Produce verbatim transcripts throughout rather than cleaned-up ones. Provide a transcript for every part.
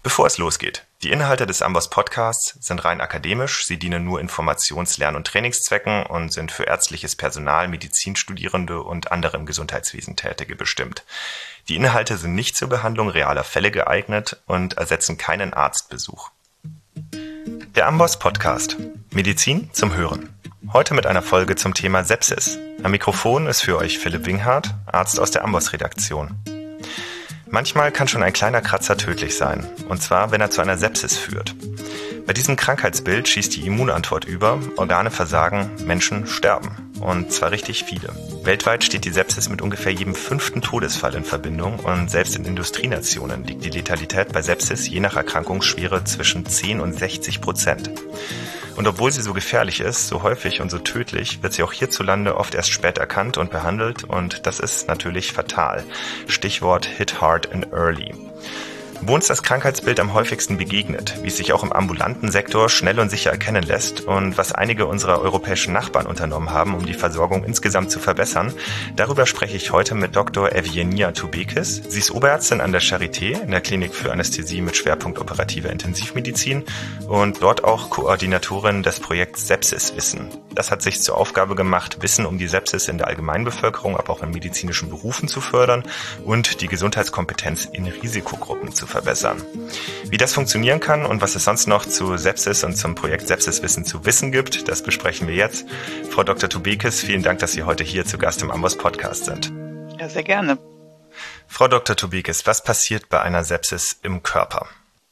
Bevor es losgeht, die Inhalte des Amboss Podcasts sind rein akademisch, sie dienen nur Informations-, Lern- und Trainingszwecken und sind für ärztliches Personal, Medizinstudierende und andere im Gesundheitswesen Tätige bestimmt. Die Inhalte sind nicht zur Behandlung realer Fälle geeignet und ersetzen keinen Arztbesuch. Der Amboss Podcast. Medizin zum Hören. Heute mit einer Folge zum Thema Sepsis. Am Mikrofon ist für euch Philipp Winghardt, Arzt aus der Amboss-Redaktion. Manchmal kann schon ein kleiner Kratzer tödlich sein, und zwar, wenn er zu einer Sepsis führt. Bei diesem Krankheitsbild schießt die Immunantwort über, Organe versagen, Menschen sterben. Und zwar richtig viele. Weltweit steht die Sepsis mit ungefähr jedem fünften Todesfall in Verbindung und selbst in Industrienationen liegt die Letalität bei Sepsis je nach Erkrankungsschwere zwischen zehn und sechzig Prozent. Und obwohl sie so gefährlich ist, so häufig und so tödlich, wird sie auch hierzulande oft erst spät erkannt und behandelt und das ist natürlich fatal. Stichwort Hit Hard and Early. Wo uns das Krankheitsbild am häufigsten begegnet, wie es sich auch im ambulanten Sektor schnell und sicher erkennen lässt und was einige unserer europäischen Nachbarn unternommen haben, um die Versorgung insgesamt zu verbessern, darüber spreche ich heute mit Doktor Evgenia Toubekis. Sie ist Oberärztin an der Charité in der Klinik für Anästhesie mit Schwerpunkt operativer Intensivmedizin und dort auch Koordinatorin des Projekts Sepsiswissen. Das hat sich zur Aufgabe gemacht, Wissen um die Sepsis in der Allgemeinbevölkerung, aber auch in medizinischen Berufen zu fördern und die Gesundheitskompetenz in Risikogruppen zu verbessern. Wie das funktionieren kann und was es sonst noch zu Sepsis und zum Projekt Sepsiswissen zu wissen gibt, das besprechen wir jetzt. Frau Doktor Toubekis, vielen Dank, dass Sie heute hier zu Gast im Amboss Podcast sind. Ja, sehr gerne. Frau Doktor Toubekis, was passiert bei einer Sepsis im Körper?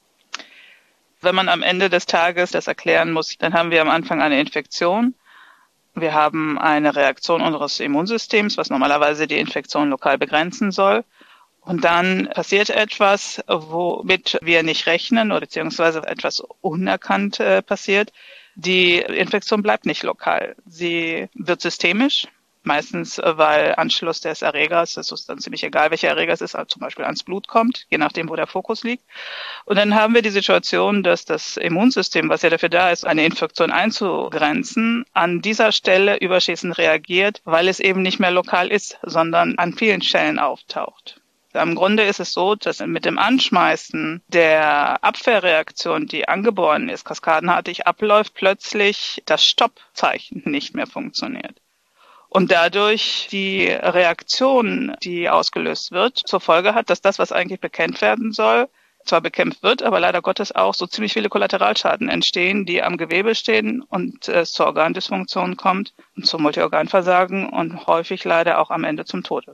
Wenn man am Ende des Tages das erklären muss, dann haben wir am Anfang eine Infektion. Wir haben eine Reaktion unseres Immunsystems, was normalerweise die Infektion lokal begrenzen soll. Und dann passiert etwas, womit wir nicht rechnen oder beziehungsweise etwas unerkannt äh, passiert. Die Infektion bleibt nicht lokal. Sie wird systemisch, meistens weil Anschluss des Erregers, das ist dann ziemlich egal, welcher Erreger es ist, also zum Beispiel ans Blut kommt, je nachdem, wo der Fokus liegt. Und dann haben wir die Situation, dass das Immunsystem, was ja dafür da ist, eine Infektion einzugrenzen, an dieser Stelle überschießend reagiert, weil es eben nicht mehr lokal ist, sondern an vielen Stellen auftaucht. Im Grunde ist es so, dass mit dem Anschmeißen der Abwehrreaktion, die angeboren ist, kaskadenartig abläuft, plötzlich das Stoppzeichen nicht mehr funktioniert. Und dadurch die Reaktion, die ausgelöst wird, zur Folge hat, dass das, was eigentlich bekämpft werden soll, zwar bekämpft wird, aber leider Gottes auch so ziemlich viele Kollateralschaden entstehen, die am Gewebe stehen und es zur Organdysfunktion kommt und zum Multiorganversagen und häufig leider auch am Ende zum Tode.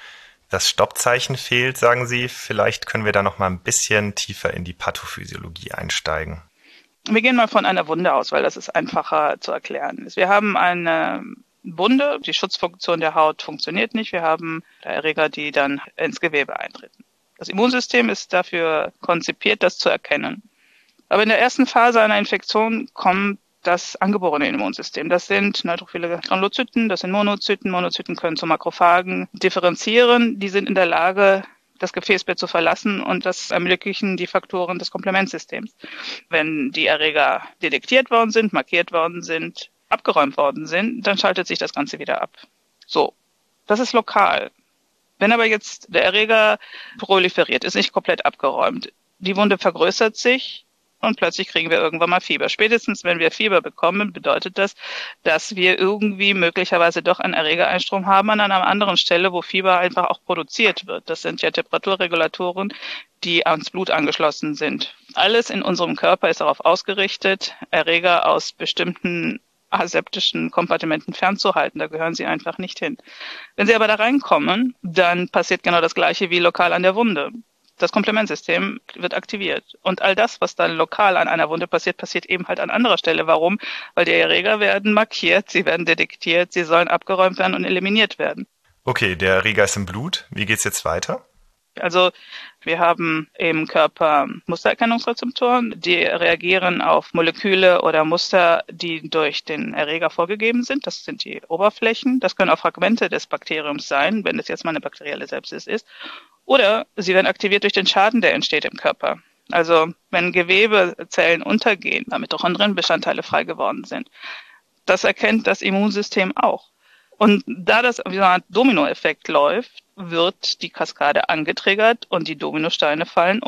Das Stoppzeichen fehlt, sagen Sie. Vielleicht können wir da noch mal ein bisschen tiefer in die Pathophysiologie einsteigen. Wir gehen mal von einer Wunde aus, weil das ist einfacher zu erklären. Wir haben eine Wunde, die Schutzfunktion der Haut funktioniert nicht. Wir haben Erreger, die dann ins Gewebe eintreten. Das Immunsystem ist dafür konzipiert, das zu erkennen. Aber in der ersten Phase einer Infektion kommt das angeborene Immunsystem. Das sind neutrophile Granulozyten, das sind Monozyten. Monozyten können zu Makrophagen differenzieren. Die sind in der Lage, das Gefäßbett zu verlassen und das ermöglichen die Faktoren des Komplementsystems. Wenn die Erreger detektiert worden sind, markiert worden sind, abgeräumt worden sind, dann schaltet sich das Ganze wieder ab. So, das ist lokal. Wenn aber jetzt der Erreger proliferiert, ist nicht komplett abgeräumt, die Wunde vergrößert sich, und plötzlich kriegen wir irgendwann mal Fieber. Spätestens, wenn wir Fieber bekommen, bedeutet das, dass wir irgendwie möglicherweise doch einen Erregereinstrom haben an einer anderen Stelle, wo Fieber einfach auch produziert wird. Das sind ja Temperaturregulatoren, die ans Blut angeschlossen sind. Alles in unserem Körper ist darauf ausgerichtet, Erreger aus bestimmten aseptischen Kompartimenten fernzuhalten. Da gehören sie einfach nicht hin. Wenn sie aber da reinkommen, dann passiert genau das Gleiche wie lokal an der Wunde. Das Komplementsystem wird aktiviert. Und all das, was dann lokal an einer Wunde passiert, passiert eben halt an anderer Stelle. Warum? Weil die Erreger werden markiert, sie werden detektiert, sie sollen abgeräumt werden und eliminiert werden. Okay, der Erreger ist im Blut. Wie geht's jetzt weiter? Also wir haben im Körper Mustererkennungsrezeptoren, die reagieren auf Moleküle oder Muster, die durch den Erreger vorgegeben sind. Das sind die Oberflächen. Das können auch Fragmente des Bakteriums sein, wenn es jetzt mal eine bakterielle Sepsis ist. Oder sie werden aktiviert durch den Schaden, der entsteht im Körper. Also wenn Gewebezellen untergehen, da Mitochondrienbestandteile frei geworden sind. Das erkennt das Immunsystem auch. Und da das wie so eine Art Dominoeffekt läuft, wird die Kaskade angetriggert und die Dominosteine fallen ab.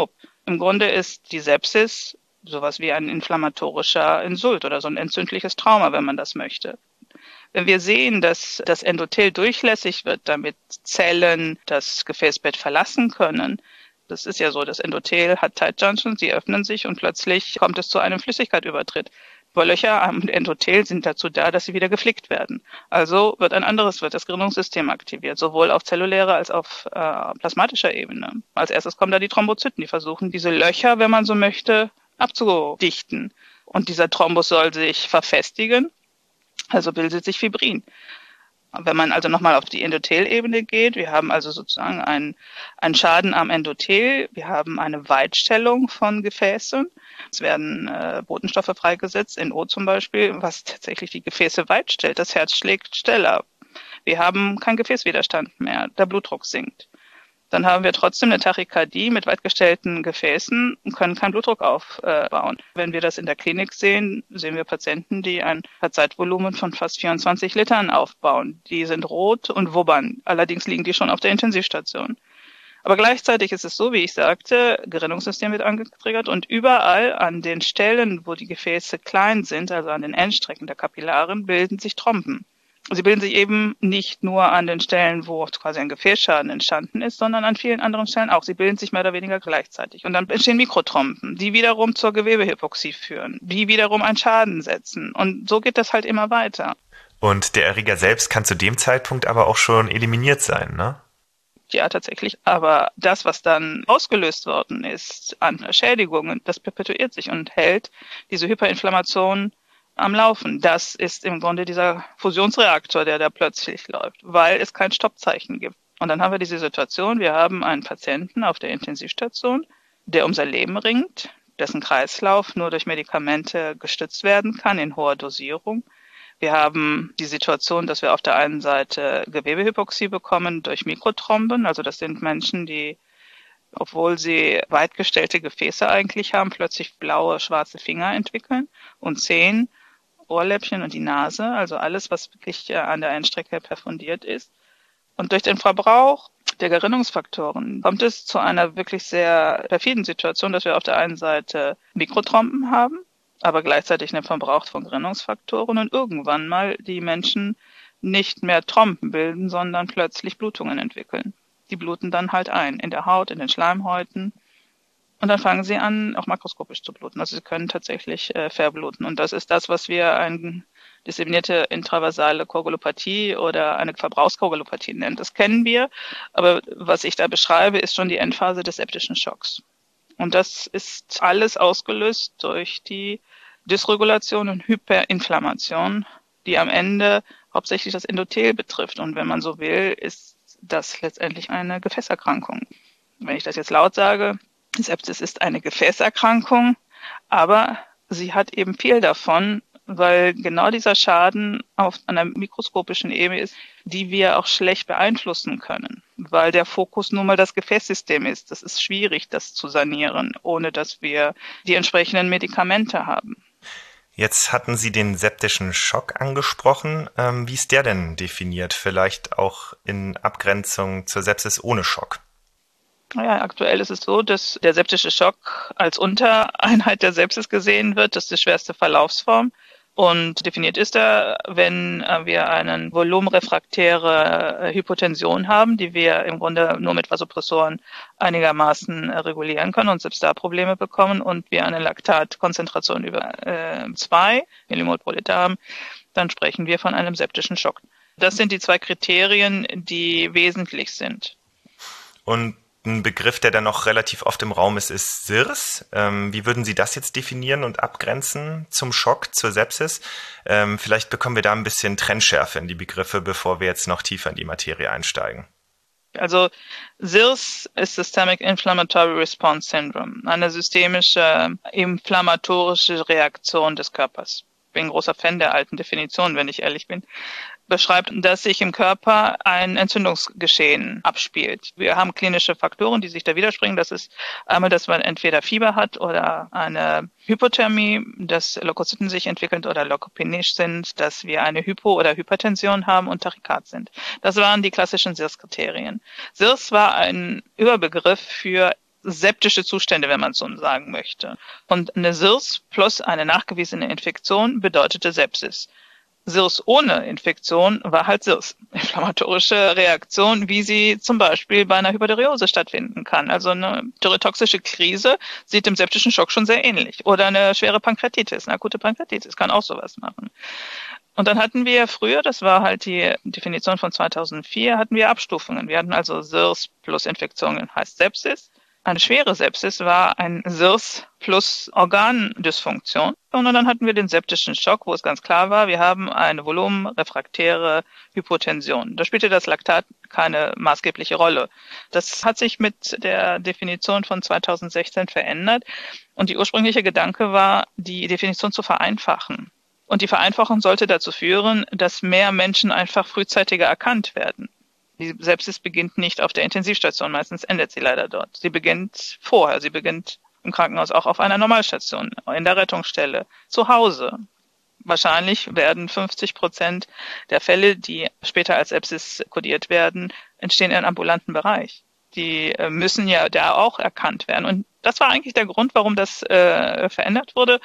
Im Grunde ist die Sepsis sowas wie ein inflammatorischer Insult oder so ein entzündliches Trauma, wenn man das möchte. Wenn wir sehen, dass das Endothel durchlässig wird, damit Zellen das Gefäßbett verlassen können, das ist ja so, das Endothel hat Tight Junctions, sie öffnen sich und plötzlich kommt es zu einem Flüssigkeitsübertritt. Löcher am Endothel sind dazu da, dass sie wieder geflickt werden. Also wird ein anderes, wird das Gerinnungssystem aktiviert, sowohl auf zellulärer als auf äh, plasmatischer Ebene. Als erstes kommen da die Thrombozyten, die versuchen, diese Löcher, wenn man so möchte, abzudichten. Und dieser Thrombus soll sich verfestigen, also bildet sich Fibrin. Wenn man also nochmal auf die Endothelebene geht, wir haben also sozusagen einen, einen Schaden am Endothel, wir haben eine Weitstellung von Gefäßen, es werden äh, Botenstoffe freigesetzt, N O zum Beispiel, was tatsächlich die Gefäße weitstellt, das Herz schlägt schneller. Wir haben keinen Gefäßwiderstand mehr, der Blutdruck sinkt. Dann haben wir trotzdem eine Tachykardie mit weitgestellten Gefäßen und können keinen Blutdruck aufbauen. Wenn wir das in der Klinik sehen, sehen wir Patienten, die ein Zeitvolumen von fast vierundzwanzig Litern aufbauen. Die sind rot und wubbern. Allerdings liegen die schon auf der Intensivstation. Aber gleichzeitig ist es so, wie ich sagte, Gerinnungssystem wird angetriggert und überall an den Stellen, wo die Gefäße klein sind, also an den Endstrecken der Kapillaren, bilden sich Thromben. Sie bilden sich eben nicht nur an den Stellen, wo quasi ein Gefäßschaden entstanden ist, sondern an vielen anderen Stellen auch. Sie bilden sich mehr oder weniger gleichzeitig. Und dann entstehen Mikrothromben, die wiederum zur Gewebehypoxie führen, die wiederum einen Schaden setzen. Und so geht das halt immer weiter. Und der Erreger selbst kann zu dem Zeitpunkt aber auch schon eliminiert sein, ne? Ja, tatsächlich. Aber das, was dann ausgelöst worden ist an Schädigungen, das perpetuiert sich und hält diese Hyperinflammation am Laufen. Das ist im Grunde dieser Fusionsreaktor, der da plötzlich läuft, weil es kein Stoppzeichen gibt. Und dann haben wir diese Situation, wir haben einen Patienten auf der Intensivstation, der um sein Leben ringt, dessen Kreislauf nur durch Medikamente gestützt werden kann in hoher Dosierung. Wir haben die Situation, dass wir auf der einen Seite Gewebehypoxie bekommen durch Mikrothromben, also das sind Menschen, die, obwohl sie weitgestellte Gefäße eigentlich haben, plötzlich blaue, schwarze Finger entwickeln und Zehen, Ohrläppchen und die Nase, also alles, was wirklich an der Endstrecke perfundiert ist. Und durch den Verbrauch der Gerinnungsfaktoren kommt es zu einer wirklich sehr perfiden Situation, dass wir auf der einen Seite Mikrothromben haben, aber gleichzeitig einen Verbrauch von Gerinnungsfaktoren und irgendwann mal die Menschen nicht mehr Thromben bilden, sondern plötzlich Blutungen entwickeln. Die bluten dann halt ein, in der Haut, in den Schleimhäuten. Und dann fangen sie an, auch makroskopisch zu bluten. Also sie können tatsächlich äh, verbluten. Und das ist das, was wir eine disseminierte intravasale Koagulopathie oder eine Verbrauchskoagulopathie nennen. Das kennen wir. Aber was ich da beschreibe, ist schon die Endphase des septischen Schocks. Und das ist alles ausgelöst durch die Dysregulation und Hyperinflammation, die am Ende hauptsächlich das Endothel betrifft. Und wenn man so will, ist das letztendlich eine Gefäßerkrankung. Wenn ich das jetzt laut sage, Sepsis ist eine Gefäßerkrankung, aber sie hat eben viel davon, weil genau dieser Schaden auf einer mikroskopischen Ebene ist, die wir auch schlecht beeinflussen können, weil der Fokus nun mal das Gefäßsystem ist. Das ist schwierig, das zu sanieren, ohne dass wir die entsprechenden Medikamente haben. Jetzt hatten Sie den septischen Schock angesprochen. Ähm, wie ist der denn definiert? Vielleicht auch in Abgrenzung zur Sepsis ohne Schock? Ja, aktuell ist es so, dass der septische Schock als Untereinheit der Sepsis gesehen wird. Das ist die schwerste Verlaufsform. Und definiert ist er, wenn wir eine volumenrefraktäre Hypotension haben, die wir im Grunde nur mit Vasopressoren einigermaßen regulieren können und selbst da Probleme bekommen und wir eine Laktatkonzentration über äh, zwei Millimol pro Liter haben, dann sprechen wir von einem septischen Schock. Das sind die zwei Kriterien, die wesentlich sind. Und ein Begriff, der dann noch relativ oft im Raum ist, ist S I R S. Ähm, wie würden Sie das jetzt definieren und abgrenzen zum Schock, zur Sepsis? Ähm, vielleicht bekommen wir da ein bisschen Trennschärfe in die Begriffe, bevor wir jetzt noch tiefer in die Materie einsteigen. Also S I R S ist Systemic Inflammatory Response Syndrome, eine systemische inflammatorische Reaktion des Körpers. Ich bin ein großer Fan der alten Definition, wenn ich ehrlich bin. Beschreibt, dass sich im Körper ein Entzündungsgeschehen abspielt. Wir haben klinische Faktoren, die sich da widerspringen. Das ist einmal, dass man entweder Fieber hat oder eine Hypothermie, dass Leukozyten sich entwickeln oder leukopenisch sind, dass wir eine Hypo- oder Hypertension haben und Tachykard sind. Das waren die klassischen S I R S-Kriterien. S I R S war ein Überbegriff für septische Zustände, wenn man so sagen möchte. Und eine S I R S plus eine nachgewiesene Infektion bedeutete Sepsis. S I R S ohne Infektion war halt S I R S. Inflammatorische Reaktion, wie sie zum Beispiel bei einer Hypotheriose stattfinden kann. Also eine thyreotoxische Krise sieht dem septischen Schock schon sehr ähnlich. Oder eine schwere Pankreatitis, eine akute Pankreatitis kann auch sowas machen. Und dann hatten wir früher, das war halt die Definition von zweitausendvier, hatten wir Abstufungen. Wir hatten also S I R S plus Infektion, heißt Sepsis. Eine schwere Sepsis war ein S I R S plus Organdysfunktion. Und dann hatten wir den septischen Schock, wo es ganz klar war, wir haben eine volumenrefraktäre Hypotension. Da spielte das Laktat keine maßgebliche Rolle. Das hat sich mit der Definition von zweitausendsechzehn verändert. Und die ursprüngliche Gedanke war, die Definition zu vereinfachen. Und die Vereinfachung sollte dazu führen, dass mehr Menschen einfach frühzeitiger erkannt werden. Die Sepsis beginnt nicht auf der Intensivstation, meistens endet sie leider dort. Sie beginnt vorher, sie beginnt im Krankenhaus auch auf einer Normalstation, in der Rettungsstelle, zu Hause. Wahrscheinlich werden fünfzig Prozent der Fälle, die später als Sepsis kodiert werden, entstehen im ambulanten Bereich. Die müssen ja da auch erkannt werden. Und das war eigentlich der Grund, warum das äh, verändert wurde.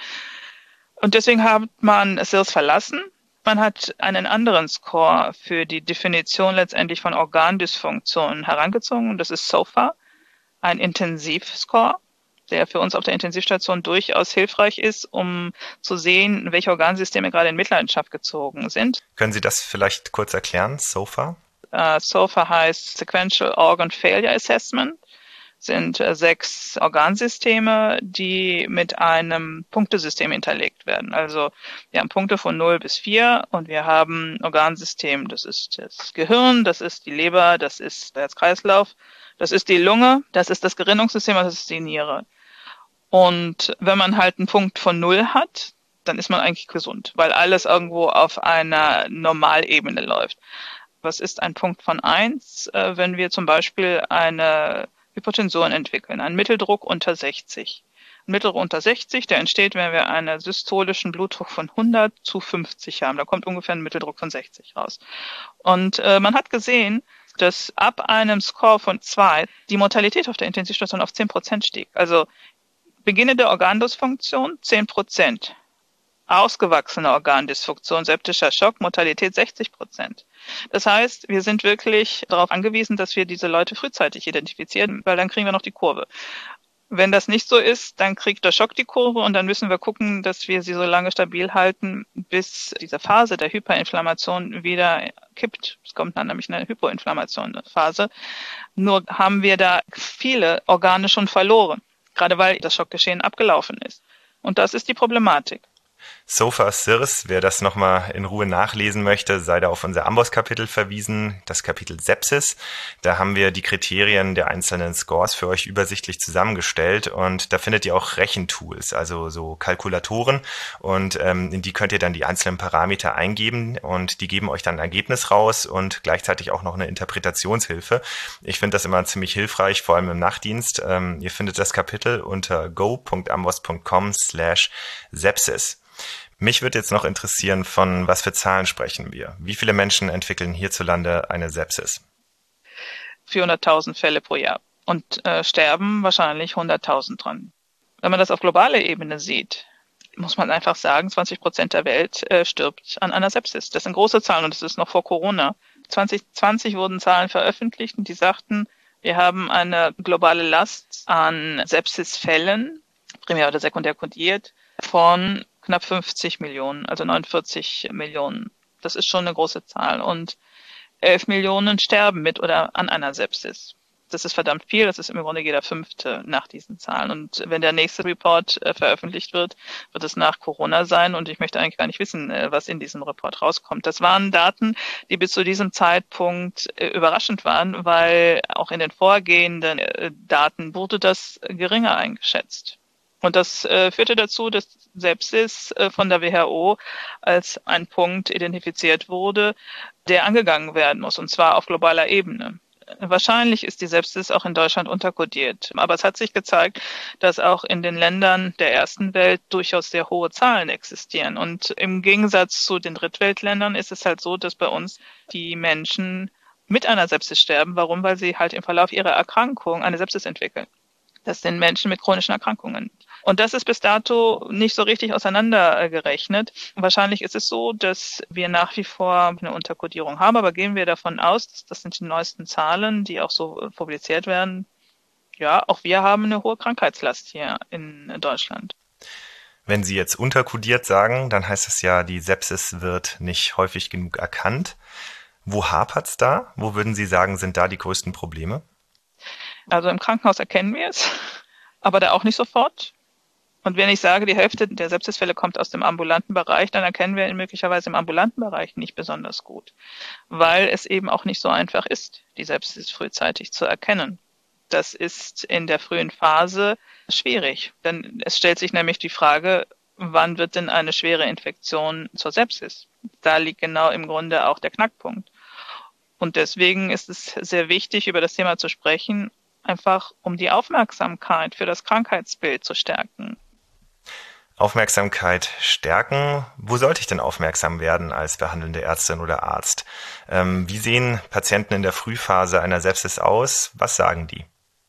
Und deswegen hat man S I R S verlassen. Man hat einen anderen Score für die Definition letztendlich von Organdysfunktionen herangezogen. Das ist SOFA, ein Intensivscore, der für uns auf der Intensivstation durchaus hilfreich ist, um zu sehen, welche Organsysteme gerade in Mitleidenschaft gezogen sind. Können Sie das vielleicht kurz erklären, SOFA? Uh, SOFA heißt Sequential Organ Failure Assessment. Sind äh, sechs Organsysteme, die mit einem Punktesystem hinterlegt werden. Also wir haben Punkte von null bis vier und wir haben Organsystem, das ist das Gehirn, das ist die Leber, das ist der Herz-Kreislauf, das ist die Lunge, das ist das Gerinnungssystem, das ist die Niere. Und wenn man halt einen Punkt von null hat, dann ist man eigentlich gesund, weil alles irgendwo auf einer Normalebene läuft. Was ist ein Punkt von eins, äh, wenn wir zum Beispiel eine Hypertension entwickeln, einen Mitteldruck unter sechzig. Ein Mitteldruck unter sechzig, der entsteht, wenn wir einen systolischen Blutdruck von hundert zu fünfzig haben. Da kommt ungefähr ein Mitteldruck von sechzig raus. Und äh, man hat gesehen, dass ab einem Score von zwei die Mortalität auf der Intensivstation auf zehn Prozent stieg. Also beginnende Organdysfunktion zehn Prozent. Ausgewachsene Organdysfunktion, septischer Schock, Mortalität sechzig Prozent. Das heißt, wir sind wirklich darauf angewiesen, dass wir diese Leute frühzeitig identifizieren, weil dann kriegen wir noch die Kurve. Wenn das nicht so ist, dann kriegt der Schock die Kurve und dann müssen wir gucken, dass wir sie so lange stabil halten, bis diese Phase der Hyperinflammation wieder kippt. Es kommt dann nämlich eine Hypoinflammation-Phase. Nur haben wir da viele Organe schon verloren, gerade weil das Schockgeschehen abgelaufen ist. Und das ist die Problematik. SOFA S I R S, wer das nochmal in Ruhe nachlesen möchte, sei da auf unser Amboss-Kapitel verwiesen, das Kapitel Sepsis. Da haben wir die Kriterien der einzelnen Scores für euch übersichtlich zusammengestellt und da findet ihr auch Rechentools, also so Kalkulatoren und ähm, in die könnt ihr dann die einzelnen Parameter eingeben und die geben euch dann ein Ergebnis raus und gleichzeitig auch noch eine Interpretationshilfe. Ich finde das immer ziemlich hilfreich, vor allem im Nachtdienst. Ähm, ihr findet das Kapitel unter go punkt amboss punkt com slash sepsis. Mich würde jetzt noch interessieren, von was für Zahlen sprechen wir? Wie viele Menschen entwickeln hierzulande eine Sepsis? vierhunderttausend Fälle pro Jahr und äh, sterben wahrscheinlich hunderttausend dran. Wenn man das auf globaler Ebene sieht, muss man einfach sagen, zwanzig Prozent der Welt äh, stirbt an einer Sepsis. Das sind große Zahlen und das ist noch vor Corona. zwanzig zwanzig wurden Zahlen veröffentlicht und die sagten, wir haben eine globale Last an Sepsisfällen, primär oder sekundär kodiert, von knapp fünfzig Millionen, also neunundvierzig Millionen. Das ist schon eine große Zahl. Und elf Millionen sterben mit oder an einer Sepsis. Das ist verdammt viel. Das ist im Grunde jeder Fünfte nach diesen Zahlen. Und wenn der nächste Report äh, veröffentlicht wird, wird es nach Corona sein. Und ich möchte eigentlich gar nicht wissen, äh, was in diesem Report rauskommt. Das waren Daten, die bis zu diesem Zeitpunkt äh, überraschend waren, weil auch in den vorgehenden äh, Daten wurde das geringer eingeschätzt. Und das äh, führte dazu, dass Sepsis äh, von der W H O als ein Punkt identifiziert wurde, der angegangen werden muss, und zwar auf globaler Ebene. Wahrscheinlich ist die Sepsis auch in Deutschland unterkodiert. Aber es hat sich gezeigt, dass auch in den Ländern der ersten Welt durchaus sehr hohe Zahlen existieren. Und im Gegensatz zu den Drittweltländern ist es halt so, dass bei uns die Menschen mit einer Sepsis sterben. Warum? Weil sie halt im Verlauf ihrer Erkrankung eine Sepsis entwickeln. Das sind Menschen mit chronischen Erkrankungen. Und das ist bis dato nicht so richtig auseinandergerechnet. Wahrscheinlich ist es so, dass wir nach wie vor eine Unterkodierung haben, aber gehen wir davon aus, das sind die neuesten Zahlen, die auch so publiziert werden. Ja, auch wir haben eine hohe Krankheitslast hier in Deutschland. Wenn Sie jetzt unterkodiert sagen, dann heißt es ja, die Sepsis wird nicht häufig genug erkannt. Wo hapert's da? Wo würden Sie sagen, sind da die größten Probleme? Also im Krankenhaus erkennen wir es, aber da auch nicht sofort. Und wenn ich sage, die Hälfte der Sepsisfälle kommt aus dem ambulanten Bereich, dann erkennen wir ihn möglicherweise im ambulanten Bereich nicht besonders gut, weil es eben auch nicht so einfach ist, die Sepsis frühzeitig zu erkennen. Das ist in der frühen Phase schwierig, denn es stellt sich nämlich die Frage, wann wird denn eine schwere Infektion zur Sepsis? Da liegt genau im Grunde auch der Knackpunkt. Und deswegen ist es sehr wichtig, über das Thema zu sprechen, einfach um die Aufmerksamkeit für das Krankheitsbild zu stärken. Aufmerksamkeit stärken. Wo sollte ich denn aufmerksam werden als behandelnde Ärztin oder Arzt? Ähm, wie sehen Patienten in der Frühphase einer Sepsis aus? Was sagen die?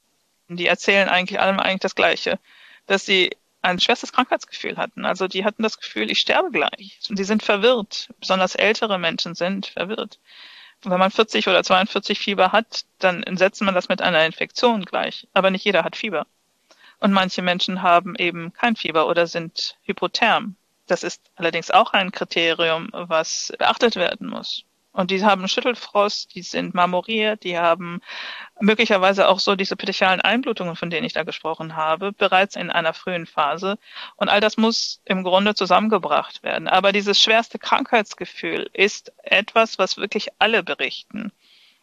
Die erzählen eigentlich allem eigentlich das Gleiche, dass sie ein schwerstes Krankheitsgefühl hatten. Also die hatten das Gefühl, ich sterbe gleich. Und die sind verwirrt. Besonders ältere Menschen sind verwirrt. Wenn man vierzig oder zweiundvierzig Fieber hat, dann setzt man das mit einer Infektion gleich. Aber nicht jeder hat Fieber. Und manche Menschen haben eben kein Fieber oder sind hypotherm. Das ist allerdings auch ein Kriterium, was beachtet werden muss. Und die haben Schüttelfrost, die sind marmoriert, die haben möglicherweise auch so diese petechialen Einblutungen, von denen ich da gesprochen habe, bereits in einer frühen Phase. Und all das muss im Grunde zusammengebracht werden. Aber dieses schwerste Krankheitsgefühl ist etwas, was wirklich alle berichten.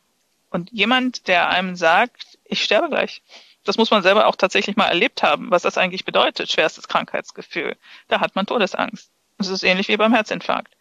Und jemand, der einem sagt, ich sterbe gleich, das muss man selber auch tatsächlich mal erlebt haben, was das eigentlich bedeutet, schwerstes Krankheitsgefühl. Da hat man Todesangst. Das ist ähnlich wie beim Herzinfarkt.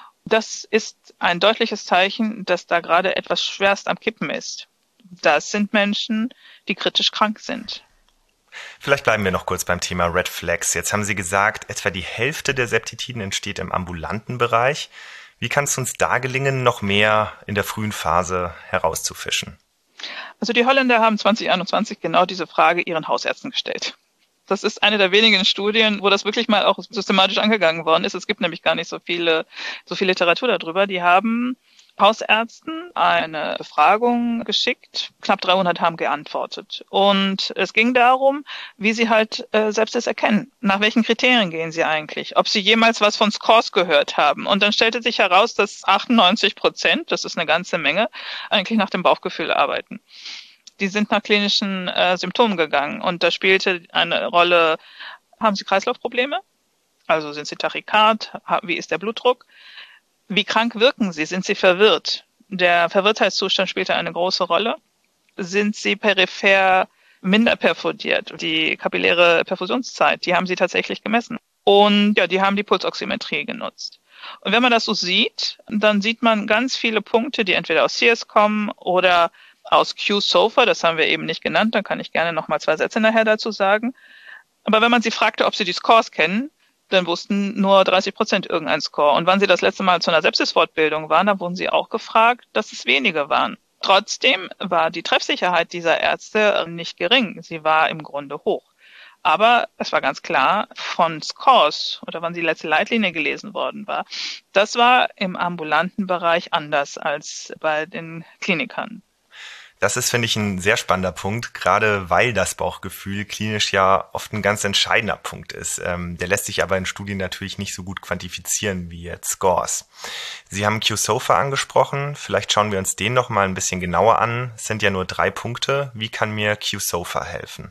Das ist ein deutliches Zeichen, dass da gerade etwas schwerst am Kippen ist. Das sind Menschen, die kritisch krank sind. Vielleicht bleiben wir noch kurz beim Thema Red Flags. Jetzt haben Sie gesagt, etwa die Hälfte der Septitiden entsteht im ambulanten Bereich. Wie kann es uns da gelingen, noch mehr in der frühen Phase herauszufischen? Also die Holländer haben zwanzig einundzwanzig genau diese Frage ihren Hausärzten gestellt. Das ist eine der wenigen Studien, wo das wirklich mal auch systematisch angegangen worden ist. Es gibt nämlich gar nicht so viele, so viel Literatur darüber. Die haben Hausärzten eine Befragung geschickt. Knapp dreihundert haben geantwortet. Und es ging darum, wie sie halt äh, selbst das erkennen. Nach welchen Kriterien gehen sie eigentlich? Ob sie jemals was von Scores gehört haben. Und dann stellte sich heraus, dass achtundneunzig Prozent, das ist eine ganze Menge, eigentlich nach dem Bauchgefühl arbeiten. Die sind nach klinischen äh, Symptomen gegangen. Und da spielte eine Rolle, haben sie Kreislaufprobleme? Also sind sie Tachykard? Wie ist der Blutdruck? Wie krank wirken sie? Sind sie verwirrt? Der Verwirrtheitszustand spielte eine große Rolle. Sind sie peripher minder perforiert? Die kapilläre Perfusionszeit, die haben sie tatsächlich gemessen. Und ja, die haben die Pulsoximetrie genutzt. Und wenn man das so sieht, dann sieht man ganz viele Punkte, die entweder aus C I R S kommen oder aus Q-SOFA, das haben wir eben nicht genannt, da kann ich gerne noch mal zwei Sätze nachher dazu sagen. Aber wenn man sie fragte, ob sie die Scores kennen, dann wussten nur dreißig Prozent irgendein Score. Und wann sie das letzte Mal zu einer Sepsisfortbildung waren, da wurden sie auch gefragt, dass es wenige waren. Trotzdem war die Treffsicherheit dieser Ärzte nicht gering. Sie war im Grunde hoch. Aber es war ganz klar, von Scores oder wann die letzte Leitlinie gelesen worden war, das war im ambulanten Bereich anders als bei den Klinikern. Das ist, finde ich, ein sehr spannender Punkt, gerade weil das Bauchgefühl klinisch ja oft ein ganz entscheidender Punkt ist. Ähm, der lässt sich aber in Studien natürlich nicht so gut quantifizieren wie jetzt Scores. Sie haben Q-SOFA angesprochen, vielleicht schauen wir uns den noch mal ein bisschen genauer an. Es sind ja nur drei Punkte. Wie kann mir Q-SOFA helfen?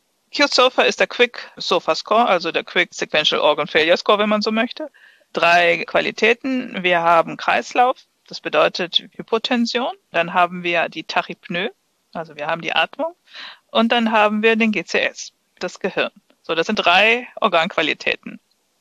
Q-SOFA ist der Quick SOFA Score, also der Quick Sequential Organ Failure Score, wenn man so möchte. Drei Qualitäten. Wir haben Kreislauf. Das bedeutet Hypotension. Dann haben wir die Tachypnoe, also wir haben die Atmung. Und dann haben wir den G C S, das Gehirn. So, das sind drei Organqualitäten.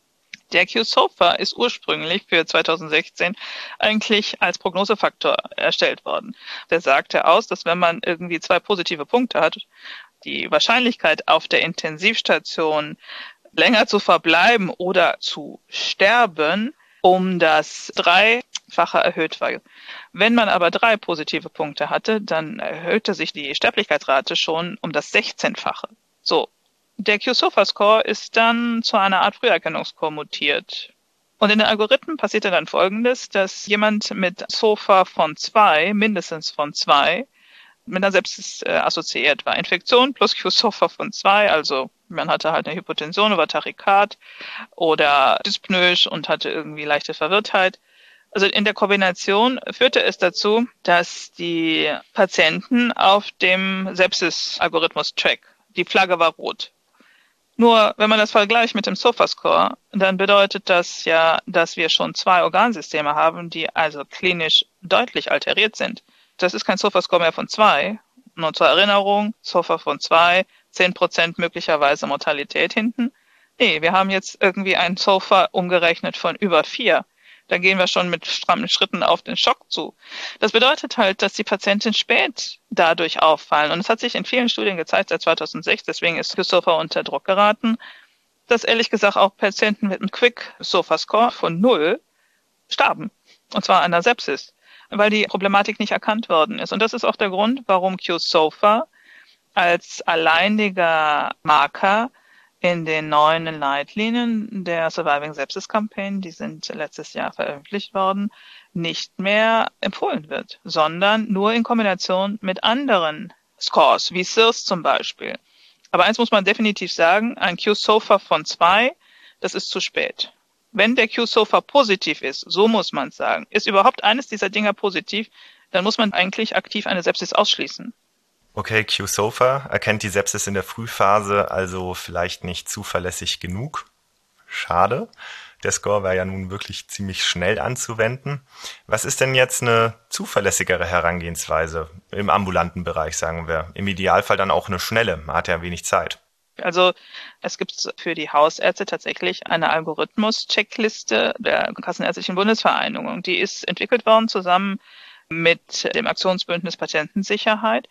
Der Q-SOFA ist ursprünglich für zweitausendsechzehn eigentlich als Prognosefaktor erstellt worden. Der sagte aus, dass wenn man irgendwie zwei positive Punkte hat, die Wahrscheinlichkeit auf der Intensivstation länger zu verbleiben oder zu sterben um das Dreifache erhöht war. Wenn man aber drei positive Punkte hatte, dann erhöhte sich die Sterblichkeitsrate schon um das sechzehnfache. So, der Q-SOFA-Score ist dann zu einer Art Früherkennungsscore mutiert. Und in den Algorithmen passiert dann Folgendes, dass jemand mit SOFA von zwei, mindestens von zwei, mit einer Sepsis äh, assoziiert war. Infektion plus Q-SOFA von zwei, also man hatte halt eine Hypotension oder Tachykard oder dyspnoisch und hatte irgendwie leichte Verwirrtheit. Also in der Kombination führte es dazu, dass die Patienten auf dem Sepsis-Algorithmus-Track, die Flagge war rot. Nur, wenn man das vergleicht mit dem SOFA-Score, dann bedeutet das ja, dass wir schon zwei Organsysteme haben, die also klinisch deutlich alteriert sind. Das ist kein SOFA-Score mehr von zwei. Nur zur Erinnerung, SOFA von zwei, zehn Prozent möglicherweise Mortalität hinten. Nee, wir haben jetzt irgendwie ein SOFA umgerechnet von über vier. Da gehen wir schon mit strammen Schritten auf den Schock zu. Das bedeutet halt, dass die Patienten spät dadurch auffallen. Und es hat sich in vielen Studien gezeigt, seit zweitausendsechs, deswegen ist Q-SOFA unter Druck geraten, dass ehrlich gesagt auch Patienten mit einem Quick-SOFA-Score von null starben. Und zwar an der Sepsis, weil die Problematik nicht erkannt worden ist. Und das ist auch der Grund, warum Q-SOFA als alleiniger Marker in den neuen Leitlinien der Surviving Sepsis Campaign, die sind letztes Jahr veröffentlicht worden, nicht mehr empfohlen wird, sondern nur in Kombination mit anderen Scores, wie S I R S zum Beispiel. Aber eins muss man definitiv sagen, ein Q-SOFA von zwei, das ist zu spät. Wenn der Q-SOFA positiv ist, so muss man sagen, ist überhaupt eines dieser Dinger positiv, dann muss man eigentlich aktiv eine Sepsis ausschließen. Okay, Q-SOFA erkennt die Sepsis in der Frühphase also vielleicht nicht zuverlässig genug. Schade. Der Score war ja nun wirklich ziemlich schnell anzuwenden. Was ist denn jetzt eine zuverlässigere Herangehensweise im ambulanten Bereich, sagen wir? Im Idealfall dann auch eine schnelle. Man hat ja wenig Zeit. Also es gibt für die Hausärzte tatsächlich eine Algorithmus-Checkliste der Kassenärztlichen Bundesvereinigung. Die ist entwickelt worden zusammen mit dem Aktionsbündnis Patientensicherheit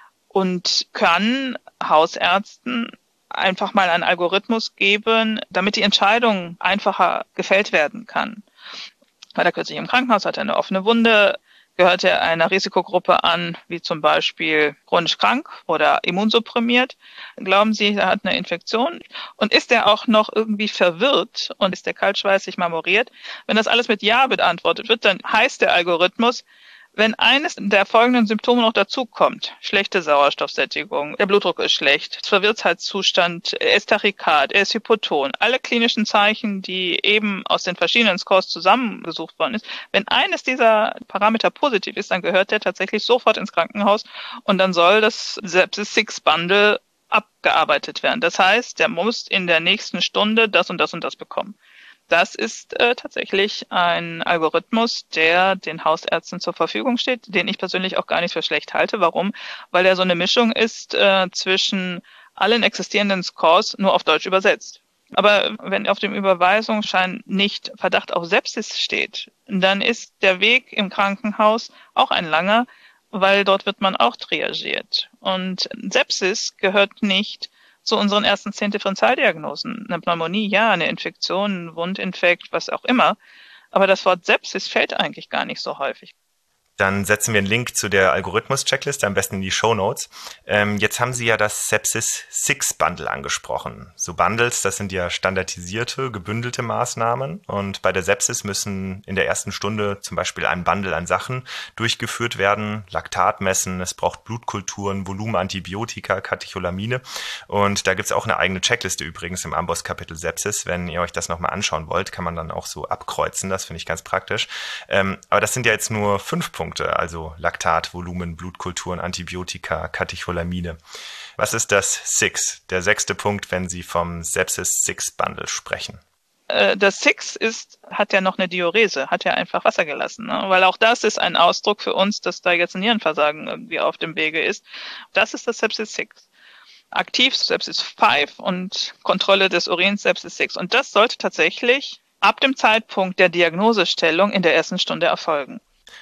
und kann Hausärzten einfach mal einen Algorithmus geben, damit die Entscheidung einfacher gefällt werden kann. Weil er kürzlich im Krankenhaus hatte eine offene Wunde, gehört er einer Risikogruppe an, wie zum Beispiel chronisch krank oder immunsupprimiert. Glauben Sie, er hat eine Infektion? Und ist er auch noch irgendwie verwirrt und ist der kaltschweißig marmoriert? Wenn das alles mit Ja beantwortet wird, dann heißt der Algorithmus, wenn eines der folgenden Symptome noch dazukommt, schlechte Sauerstoffsättigung, der Blutdruck ist schlecht, Verwirrtheitszustand, er ist Tachykard, er ist hypoton, alle klinischen Zeichen, die eben aus den verschiedenen Scores zusammengesucht worden ist, wenn eines dieser Parameter positiv ist, dann gehört der tatsächlich sofort ins Krankenhaus und dann soll das Sepsis-Six-Bundle abgearbeitet werden. Das heißt, der muss in der nächsten Stunde das und das und das bekommen. Das ist äh, tatsächlich ein Algorithmus, der den Hausärzten zur Verfügung steht, den ich persönlich auch gar nicht für schlecht halte. Warum? Weil er so eine Mischung ist äh, zwischen allen existierenden Scores, nur auf Deutsch übersetzt. Aber wenn auf dem Überweisungsschein nicht Verdacht auf Sepsis steht, dann ist der Weg im Krankenhaus auch ein langer, weil dort wird man auch triagiert. Und Sepsis gehört nicht zu unseren ersten zehn Differentialdiagnosen. Eine Pneumonie, ja, eine Infektion, ein Wundinfekt, was auch immer. Aber das Wort Sepsis fällt eigentlich gar nicht so häufig. Dann setzen wir einen Link zu der Algorithmus-Checkliste, am besten in die Shownotes. Ähm, jetzt haben Sie ja das Sepsis-Six-Bundle angesprochen. So Bundles, das sind ja standardisierte, gebündelte Maßnahmen. Und bei der Sepsis müssen in der ersten Stunde zum Beispiel ein Bundle an Sachen durchgeführt werden. Laktat messen, es braucht Blutkulturen, Volumenantibiotika, Katecholamine. Und da gibt's auch eine eigene Checkliste übrigens im Amboss-Kapitel Sepsis. Wenn ihr euch das nochmal anschauen wollt, kann man dann auch so abkreuzen. Das finde ich ganz praktisch. Ähm, aber das sind ja jetzt nur fünf Punkte. Also Laktat, Volumen, Blutkulturen, Antibiotika, Katecholamine. Was ist das Six, der sechste Punkt, wenn Sie vom Sepsis-Six-Bundle sprechen? Das Six ist, hat ja noch eine Diurese, hat ja einfach Wasser gelassen, ne? Weil auch das ist ein Ausdruck für uns, dass da jetzt ein Nierenversagen irgendwie auf dem Wege ist. Das ist das Sepsis-Six. Aktiv Sepsis fünf und Kontrolle des Urins Sepsis sechs. Und das sollte tatsächlich ab dem Zeitpunkt der Diagnosestellung in der ersten Stunde erfolgen.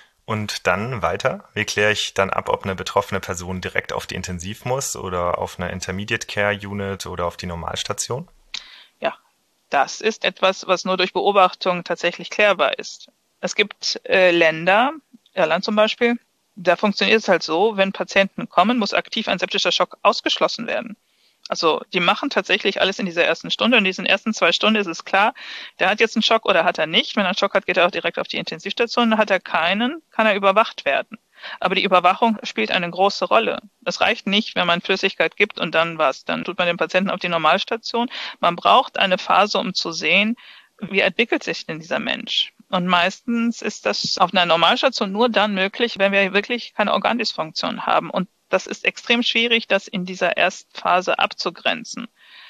Und dann weiter? Wie kläre ich dann ab, ob eine betroffene Person direkt auf die Intensiv muss oder auf eine Intermediate Care Unit oder auf die Normalstation? Ja, das ist etwas, was nur durch Beobachtung tatsächlich klärbar ist. Es gibt äh, Länder, Irland zum Beispiel, da funktioniert es halt so, wenn Patienten kommen, muss aktiv ein septischer Schock ausgeschlossen werden. Also die machen tatsächlich alles in dieser ersten Stunde. In diesen ersten zwei Stunden ist es klar, der hat jetzt einen Schock oder hat er nicht. Wenn er einen Schock hat, geht er auch direkt auf die Intensivstation. Hat er keinen, kann er überwacht werden. Aber die Überwachung spielt eine große Rolle. Es reicht nicht, wenn man Flüssigkeit gibt und dann was. Dann tut man den Patienten auf die Normalstation. Man braucht eine Phase, um zu sehen, wie entwickelt sich denn dieser Mensch. Und meistens ist das auf einer Normalstation nur dann möglich, wenn wir wirklich keine Organdysfunktion haben. Und das ist extrem schwierig, das in dieser ersten Phase abzugrenzen.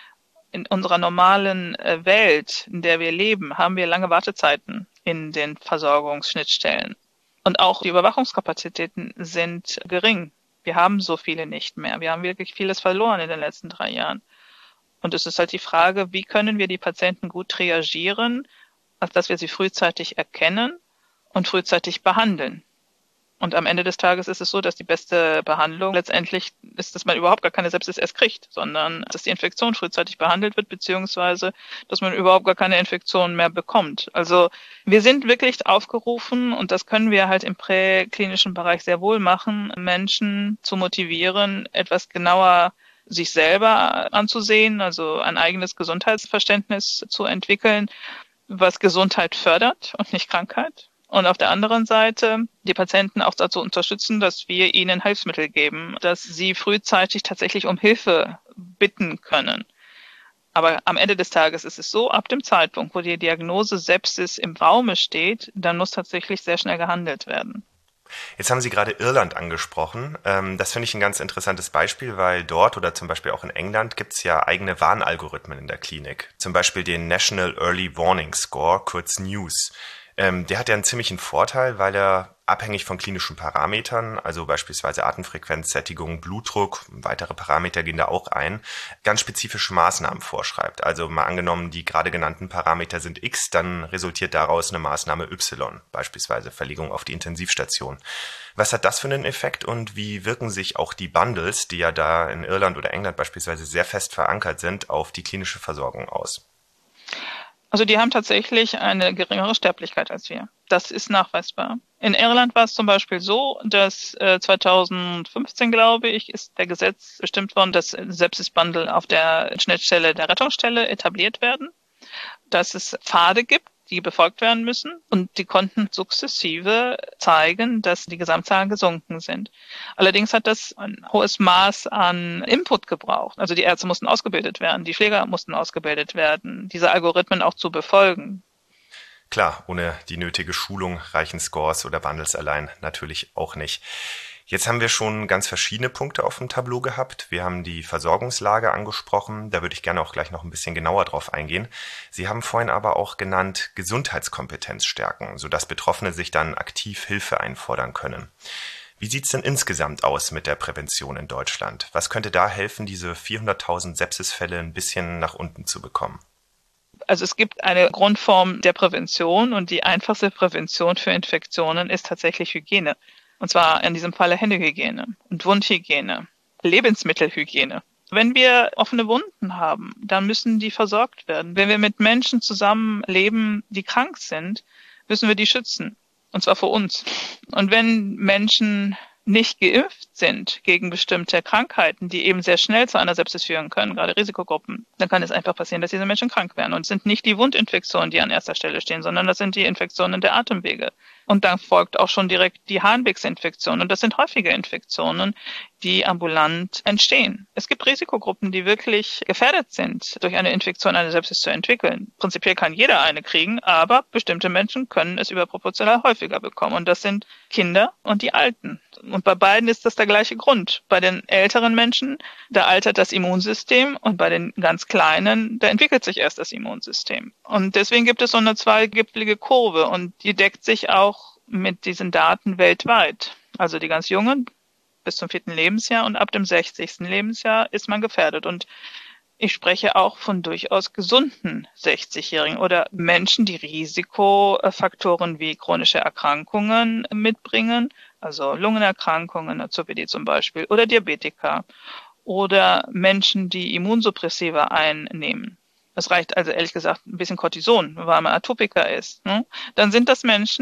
In unserer normalen Welt, in der wir leben, haben wir lange Wartezeiten in den Versorgungsschnittstellen. Und auch die Überwachungskapazitäten sind gering. Wir haben so viele nicht mehr. Wir haben wirklich vieles verloren in den letzten drei Jahren. Und es ist halt die Frage, wie können wir die Patienten gut triagieren, dass wir sie frühzeitig erkennen und frühzeitig behandeln. Und am Ende des Tages ist es so, dass die beste Behandlung letztendlich ist, dass man überhaupt gar keine Sepsis erst kriegt, sondern dass die Infektion frühzeitig behandelt wird, beziehungsweise dass man überhaupt gar keine Infektion mehr bekommt. Also wir sind wirklich aufgerufen, und das können wir halt im präklinischen Bereich sehr wohl machen, Menschen zu motivieren, etwas genauer sich selber anzusehen, also ein eigenes Gesundheitsverständnis zu entwickeln, was Gesundheit fördert und nicht Krankheit. Und auf der anderen Seite die Patienten auch dazu unterstützen, dass wir ihnen Hilfsmittel geben, dass sie frühzeitig tatsächlich um Hilfe bitten können. Aber am Ende des Tages ist es so, ab dem Zeitpunkt, wo die Diagnose Sepsis im Raume steht, dann muss tatsächlich sehr schnell gehandelt werden. Jetzt haben Sie gerade Irland angesprochen. Das finde ich ein ganz interessantes Beispiel, weil dort oder zum Beispiel auch in England gibt es ja eigene Warnalgorithmen in der Klinik. Zum Beispiel den National Early Warning Score, kurz NEWS. Ähm, der hat ja einen ziemlichen Vorteil, weil er abhängig von klinischen Parametern, also beispielsweise Atemfrequenz, Sättigung, Blutdruck, weitere Parameter gehen da auch ein, ganz spezifische Maßnahmen vorschreibt. Also mal angenommen, die gerade genannten Parameter sind X, dann resultiert daraus eine Maßnahme Y, beispielsweise Verlegung auf die Intensivstation. Was hat das für einen Effekt und wie wirken sich auch die Bundles, die ja da in Irland oder England beispielsweise sehr fest verankert sind, auf die klinische Versorgung aus? Also die haben tatsächlich eine geringere Sterblichkeit als wir. Das ist nachweisbar. In Irland war es zum Beispiel so, dass äh, zweitausendfünfzehn, glaube ich, ist der Gesetz bestimmt worden, dass Sepsis-Bundle auf der Schnittstelle der Rettungsstelle etabliert werden, dass es Pfade gibt, die befolgt werden müssen, und die konnten sukzessive zeigen, dass die Gesamtzahlen gesunken sind. Allerdings hat das ein hohes Maß an Input gebraucht. Also die Ärzte mussten ausgebildet werden, die Pfleger mussten ausgebildet werden, diese Algorithmen auch zu befolgen. Klar, ohne die nötige Schulung reichen Scores oder Bundles allein natürlich auch nicht. Jetzt haben wir schon ganz verschiedene Punkte auf dem Tableau gehabt. Wir haben die Versorgungslage angesprochen. Da würde ich gerne auch gleich noch ein bisschen genauer drauf eingehen. Sie haben vorhin aber auch genannt Gesundheitskompetenz stärken, sodass Betroffene sich dann aktiv Hilfe einfordern können. Wie sieht's denn insgesamt aus mit der Prävention in Deutschland? Was könnte da helfen, diese vierhunderttausend Sepsisfälle ein bisschen nach unten zu bekommen? Also es gibt eine Grundform der Prävention, und die einfachste Prävention für Infektionen ist tatsächlich Hygiene. Und zwar in diesem Falle Händehygiene und Wundhygiene, Lebensmittelhygiene. Wenn wir offene Wunden haben, dann müssen die versorgt werden. Wenn wir mit Menschen zusammenleben, die krank sind, müssen wir die schützen. Und zwar vor uns. Und wenn Menschen nicht geimpft sind gegen bestimmte Krankheiten, die eben sehr schnell zu einer Sepsis führen können, gerade Risikogruppen, dann kann es einfach passieren, dass diese Menschen krank werden. Und es sind nicht die Wundinfektionen, die an erster Stelle stehen, sondern das sind die Infektionen der Atemwege. Und dann folgt auch schon direkt die Harnwegsinfektion. Und das sind häufige Infektionen, die ambulant entstehen. Es gibt Risikogruppen, die wirklich gefährdet sind, durch eine Infektion eine Sepsis zu entwickeln. Prinzipiell kann jeder eine kriegen, aber bestimmte Menschen können es überproportional häufiger bekommen. Und das sind Kinder und die Alten. Und bei beiden ist das der gleiche Grund. Bei den älteren Menschen, da altert das Immunsystem, und bei den ganz Kleinen, da entwickelt sich erst das Immunsystem. Und deswegen gibt es so eine zweigipfelige Kurve, und die deckt sich auch mit diesen Daten weltweit. Also die ganz Jungen bis zum vierten Lebensjahr, und ab dem sechzigsten Lebensjahr ist man gefährdet. Und ich spreche auch von durchaus gesunden sechzigjährigen oder Menschen, die Risikofaktoren wie chronische Erkrankungen mitbringen, also Lungenerkrankungen, C O P D zum Beispiel, oder Diabetiker, oder Menschen, die Immunsuppressiva einnehmen. Es reicht also ehrlich gesagt ein bisschen Cortison, weil man Atopiker ist. Ne? Dann sind das Menschen,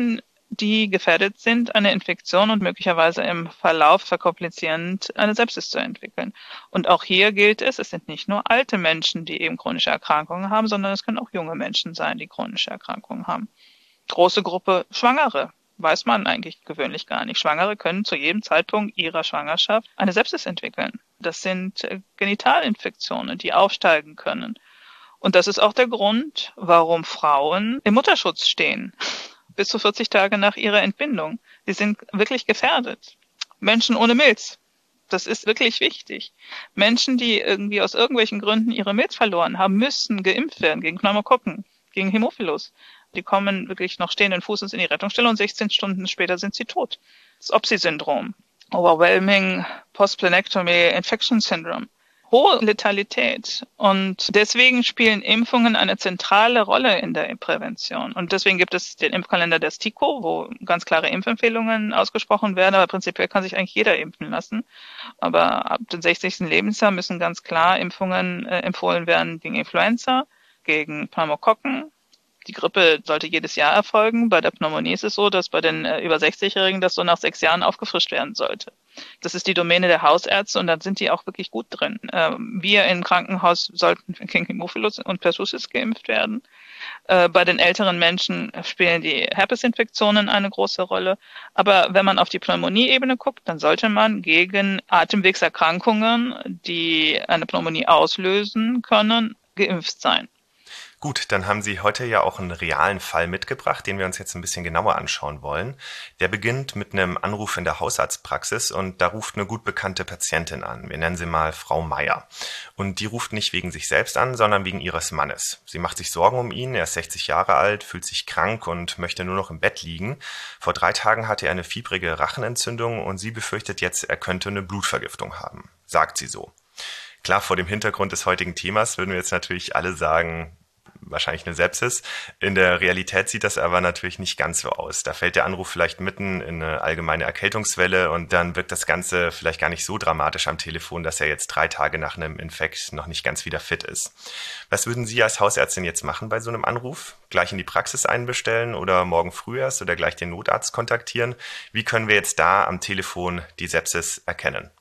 die gefährdet sind, eine Infektion und möglicherweise im Verlauf verkomplizierend eine Sepsis zu entwickeln. Und auch hier gilt es, es sind nicht nur alte Menschen, die eben chronische Erkrankungen haben, sondern es können auch junge Menschen sein, die chronische Erkrankungen haben. Große Gruppe Schwangere. Weiß man eigentlich gewöhnlich gar nicht. Schwangere können zu jedem Zeitpunkt ihrer Schwangerschaft eine Sepsis entwickeln. Das sind Genitalinfektionen, die aufsteigen können. Und das ist auch der Grund, warum Frauen im Mutterschutz stehen, bis zu vierzig Tage nach ihrer Entbindung. Die sind wirklich gefährdet. Menschen ohne Milz. Das ist wirklich wichtig. Menschen, die irgendwie aus irgendwelchen Gründen ihre Milz verloren haben, müssen geimpft werden gegen Pneumokokken, gegen Hämophilus. Die kommen wirklich noch stehenden Fußes in die Rettungsstelle und sechzehn Stunden später sind sie tot. Das O P S I-Syndrom, Overwhelming Postplanectomy Infection Syndrome. Hohe Letalität. Und deswegen spielen Impfungen eine zentrale Rolle in der Prävention. Und deswegen gibt es den Impfkalender der STIKO, wo ganz klare Impfempfehlungen ausgesprochen werden. Aber prinzipiell kann sich eigentlich jeder impfen lassen. Aber ab dem sechzigsten Lebensjahr müssen ganz klar Impfungen äh, empfohlen werden gegen Influenza, gegen Pneumokokken. Die Grippe sollte jedes Jahr erfolgen. Bei der Pneumonie ist es so, dass bei den äh, über sechzig-Jährigen das so nach sechs Jahren aufgefrischt werden sollte. Das ist die Domäne der Hausärzte und dann sind die auch wirklich gut drin. Ähm, wir im Krankenhaus sollten gegen Hämophilus und Pertussis geimpft werden. Äh, bei den älteren Menschen spielen die Herpesinfektionen eine große Rolle. Aber wenn man auf die Pneumonie-Ebene guckt, dann sollte man gegen Atemwegserkrankungen, die eine Pneumonie auslösen können, geimpft sein. Gut, dann haben Sie heute ja auch einen realen Fall mitgebracht, den wir uns jetzt ein bisschen genauer anschauen wollen. Der beginnt mit einem Anruf in der Hausarztpraxis und da ruft eine gut bekannte Patientin an. Wir nennen sie mal Frau Meier. Und die ruft nicht wegen sich selbst an, sondern wegen ihres Mannes. Sie macht sich Sorgen um ihn, er ist sechzig Jahre alt, fühlt sich krank und möchte nur noch im Bett liegen. Vor drei Tagen hatte er eine fiebrige Rachenentzündung und sie befürchtet jetzt, er könnte eine Blutvergiftung haben, sagt sie so. Klar, vor dem Hintergrund des heutigen Themas würden wir jetzt natürlich alle sagen, wahrscheinlich eine Sepsis. In der Realität sieht das aber natürlich nicht ganz so aus. Da fällt der Anruf vielleicht mitten in eine allgemeine Erkältungswelle und dann wirkt das Ganze vielleicht gar nicht so dramatisch am Telefon, dass er jetzt drei Tage nach einem Infekt noch nicht ganz wieder fit ist. Was würden Sie als Hausärztin jetzt machen bei so einem Anruf? Gleich in die Praxis einbestellen oder morgen früh erst oder gleich den Notarzt kontaktieren? Wie können wir jetzt da am Telefon die Sepsis erkennen?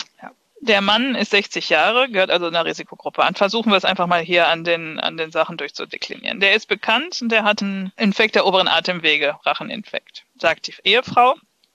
Der Mann ist sechzig Jahre, gehört also einer Risikogruppe an. Versuchen wir es einfach mal hier an den, an den Sachen durchzudeklinieren. Der ist bekannt und der hat einen Infekt der oberen Atemwege, Racheninfekt, sagt die Ehefrau.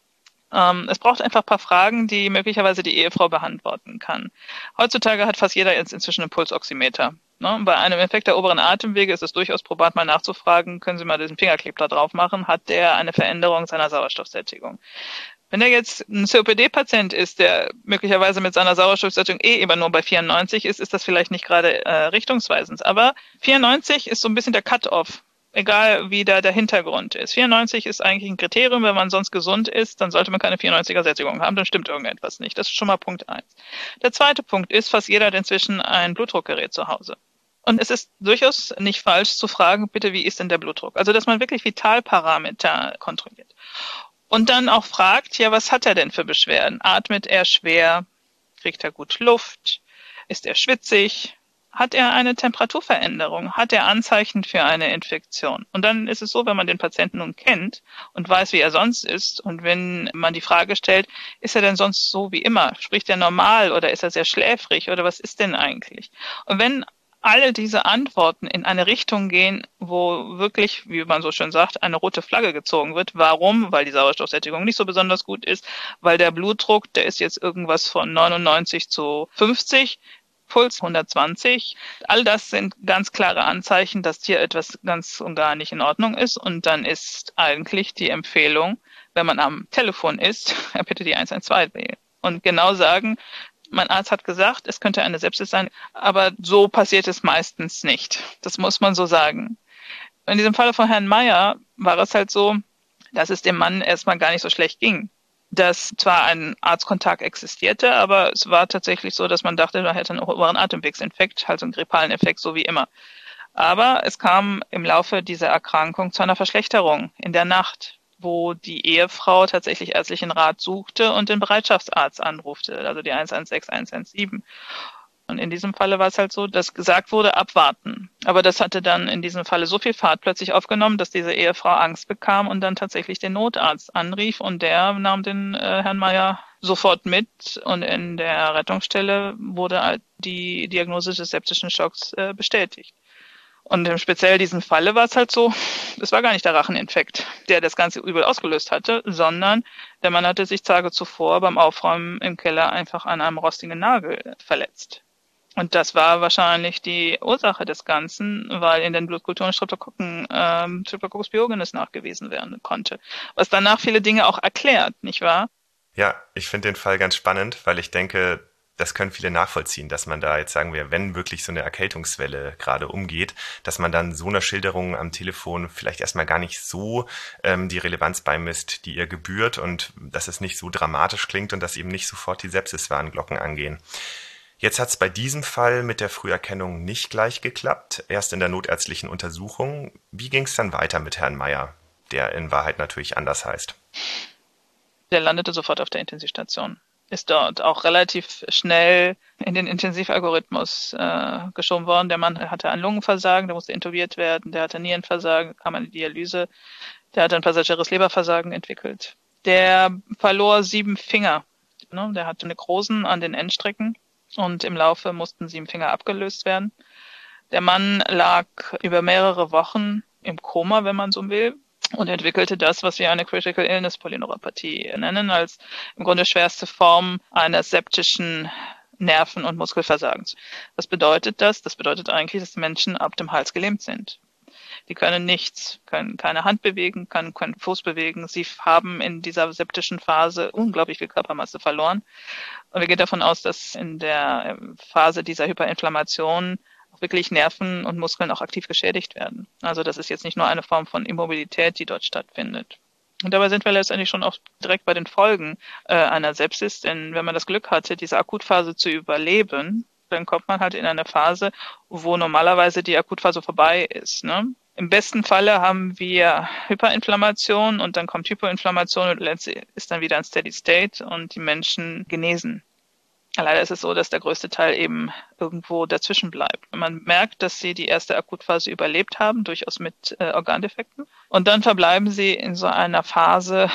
Ähm, es braucht einfach ein paar Fragen, die möglicherweise die Ehefrau beantworten kann. Heutzutage hat fast jeder jetzt inzwischen einen Pulsoximeter. Ne? Bei einem Infekt der oberen Atemwege ist es durchaus probat, mal nachzufragen, können Sie mal diesen Fingerclip da drauf machen, hat der eine Veränderung seiner Sauerstoffsättigung? Wenn er jetzt ein C O P D-Patient ist, der möglicherweise mit seiner Sauerstoffsättigung eh immer nur bei vierundneunzig ist, ist das vielleicht nicht gerade äh, richtungsweisend. Aber vierundneunzig ist so ein bisschen der Cut-off, egal wie da der Hintergrund ist. vierundneunzig ist eigentlich ein Kriterium, wenn man sonst gesund ist, dann sollte man keine vierundneunziger-Sättigung haben, dann stimmt irgendetwas nicht. Das ist schon mal Punkt eins. Der zweite Punkt ist, fast jeder hat inzwischen ein Blutdruckgerät zu Hause. Und es ist durchaus nicht falsch zu fragen, bitte, wie ist denn der Blutdruck? Also, dass man wirklich Vitalparameter kontrolliert. Und dann auch fragt, ja, was hat er denn für Beschwerden? Atmet er schwer? Kriegt er gut Luft? Ist er schwitzig? Hat er eine Temperaturveränderung? Hat er Anzeichen für eine Infektion? Und dann ist es so, wenn man den Patienten nun kennt und weiß, wie er sonst ist, und wenn man die Frage stellt, ist er denn sonst so wie immer? Spricht er normal oder ist er sehr schläfrig oder was ist denn eigentlich? Und wenn alle diese Antworten in eine Richtung gehen, wo wirklich, wie man so schön sagt, eine rote Flagge gezogen wird. Warum? Weil die Sauerstoffsättigung nicht so besonders gut ist, weil der Blutdruck, der ist jetzt irgendwas von neunundneunzig zu fünfzig, Puls hundertzwanzig. All das sind ganz klare Anzeichen, dass hier etwas ganz und gar nicht in Ordnung ist. Und dann ist eigentlich die Empfehlung, wenn man am Telefon ist, bitte die eins eins zwei wählen und genau sagen, mein Arzt hat gesagt, es könnte eine Sepsis sein, aber so passiert es meistens nicht. Das muss man so sagen. In diesem Falle von Herrn Meier war es halt so, dass es dem Mann erstmal gar nicht so schlecht ging. Dass zwar ein Arztkontakt existierte, aber es war tatsächlich so, dass man dachte, er hätte einen oberen Atemwegsinfekt, also einen grippalen Effekt, so wie immer. Aber es kam im Laufe dieser Erkrankung zu einer Verschlechterung in der Nacht, wo die Ehefrau tatsächlich ärztlichen Rat suchte und den Bereitschaftsarzt anrufte, also die eins eins sechs, eins eins sieben. Und in diesem Falle war es halt so, dass gesagt wurde, abwarten. Aber das hatte dann in diesem Falle so viel Fahrt plötzlich aufgenommen, dass diese Ehefrau Angst bekam und dann tatsächlich den Notarzt anrief und der nahm den äh, Herrn Meyer sofort mit und in der Rettungsstelle wurde halt die Diagnose des septischen Schocks äh, bestätigt. Und im speziell diesen Falle war es halt so, es war gar nicht der Racheninfekt, der das ganze Übel ausgelöst hatte, sondern der Mann hatte sich Tage zuvor beim Aufräumen im Keller einfach an einem rostigen Nagel verletzt. Und das war wahrscheinlich die Ursache des Ganzen, weil in den Blutkulturen Streptokokken, ähm, Streptococcus pyogenes nachgewiesen werden konnte. Was danach viele Dinge auch erklärt, nicht wahr? Ja, ich finde den Fall ganz spannend, weil ich denke, das können viele nachvollziehen, dass man da jetzt, sagen wir, wenn wirklich so eine Erkältungswelle gerade umgeht, dass man dann so einer Schilderung am Telefon vielleicht erstmal gar nicht so ähm, die Relevanz beimisst, die ihr gebührt und dass es nicht so dramatisch klingt und dass eben nicht sofort die Sepsiswarnglocken angehen. Jetzt hat es bei diesem Fall mit der Früherkennung nicht gleich geklappt, erst in der notärztlichen Untersuchung. Wie ging es dann weiter mit Herrn Meyer, der in Wahrheit natürlich anders heißt? Der landete sofort auf der Intensivstation, ist dort auch relativ schnell in den Intensivalgorithmus äh, geschoben worden. Der Mann hatte ein Lungenversagen, der musste intubiert werden, der hatte Nierenversagen, kam eine Dialyse, der hatte ein passagiäres Leberversagen entwickelt. Der verlor sieben Finger, ne? Der hatte Nekrosen an den Endstrecken. Und im Laufe mussten sieben Finger abgelöst werden. Der Mann lag über mehrere Wochen im Koma, wenn man so will, und entwickelte das, was wir eine Critical Illness Polyneuropathie nennen, als im Grunde schwerste Form eines septischen Nerven- und Muskelversagens. Was bedeutet das? Das bedeutet eigentlich, dass Menschen ab dem Hals gelähmt sind. Die können nichts, können keine Hand bewegen, können keinen Fuß bewegen. Sie haben in dieser septischen Phase unglaublich viel Körpermasse verloren. Und wir gehen davon aus, dass in der Phase dieser Hyperinflammation auch wirklich Nerven und Muskeln auch aktiv geschädigt werden. Also das ist jetzt nicht nur eine Form von Immobilität, die dort stattfindet. Und dabei sind wir letztendlich schon auch direkt bei den Folgen äh, einer Sepsis, denn wenn man das Glück hatte, diese Akutphase zu überleben, dann kommt man halt in eine Phase, wo normalerweise die Akutphase vorbei ist, ne? Im besten Falle haben wir Hyperinflammation und dann kommt Hypoinflammation und letztlich ist dann wieder ein Steady State und die Menschen genesen. Leider ist es so, dass der größte Teil eben irgendwo dazwischen bleibt. Man merkt, dass sie die erste Akutphase überlebt haben, durchaus mit äh, Organdefekten. Und dann verbleiben sie in so einer Phase,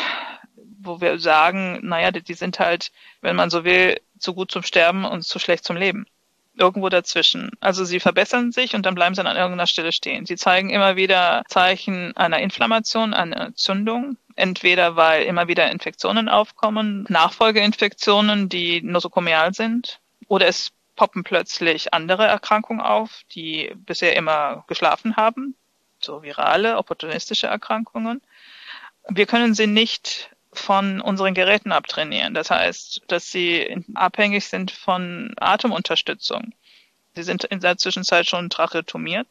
wo wir sagen, naja, die, die sind halt, wenn man so will, zu gut zum Sterben und zu schlecht zum Leben. Irgendwo dazwischen. Also sie verbessern sich und dann bleiben sie an irgendeiner Stelle stehen. Sie zeigen immer wieder Zeichen einer Inflammation, einer Entzündung. Entweder weil immer wieder Infektionen aufkommen, Nachfolgeinfektionen, die nosokomial sind, oder es poppen plötzlich andere Erkrankungen auf, die bisher immer geschlafen haben, so virale, opportunistische Erkrankungen. Wir können sie nicht von unseren Geräten abtrainieren. Das heißt, dass sie abhängig sind von Atemunterstützung. Sie sind in der Zwischenzeit schon tracheotomiert.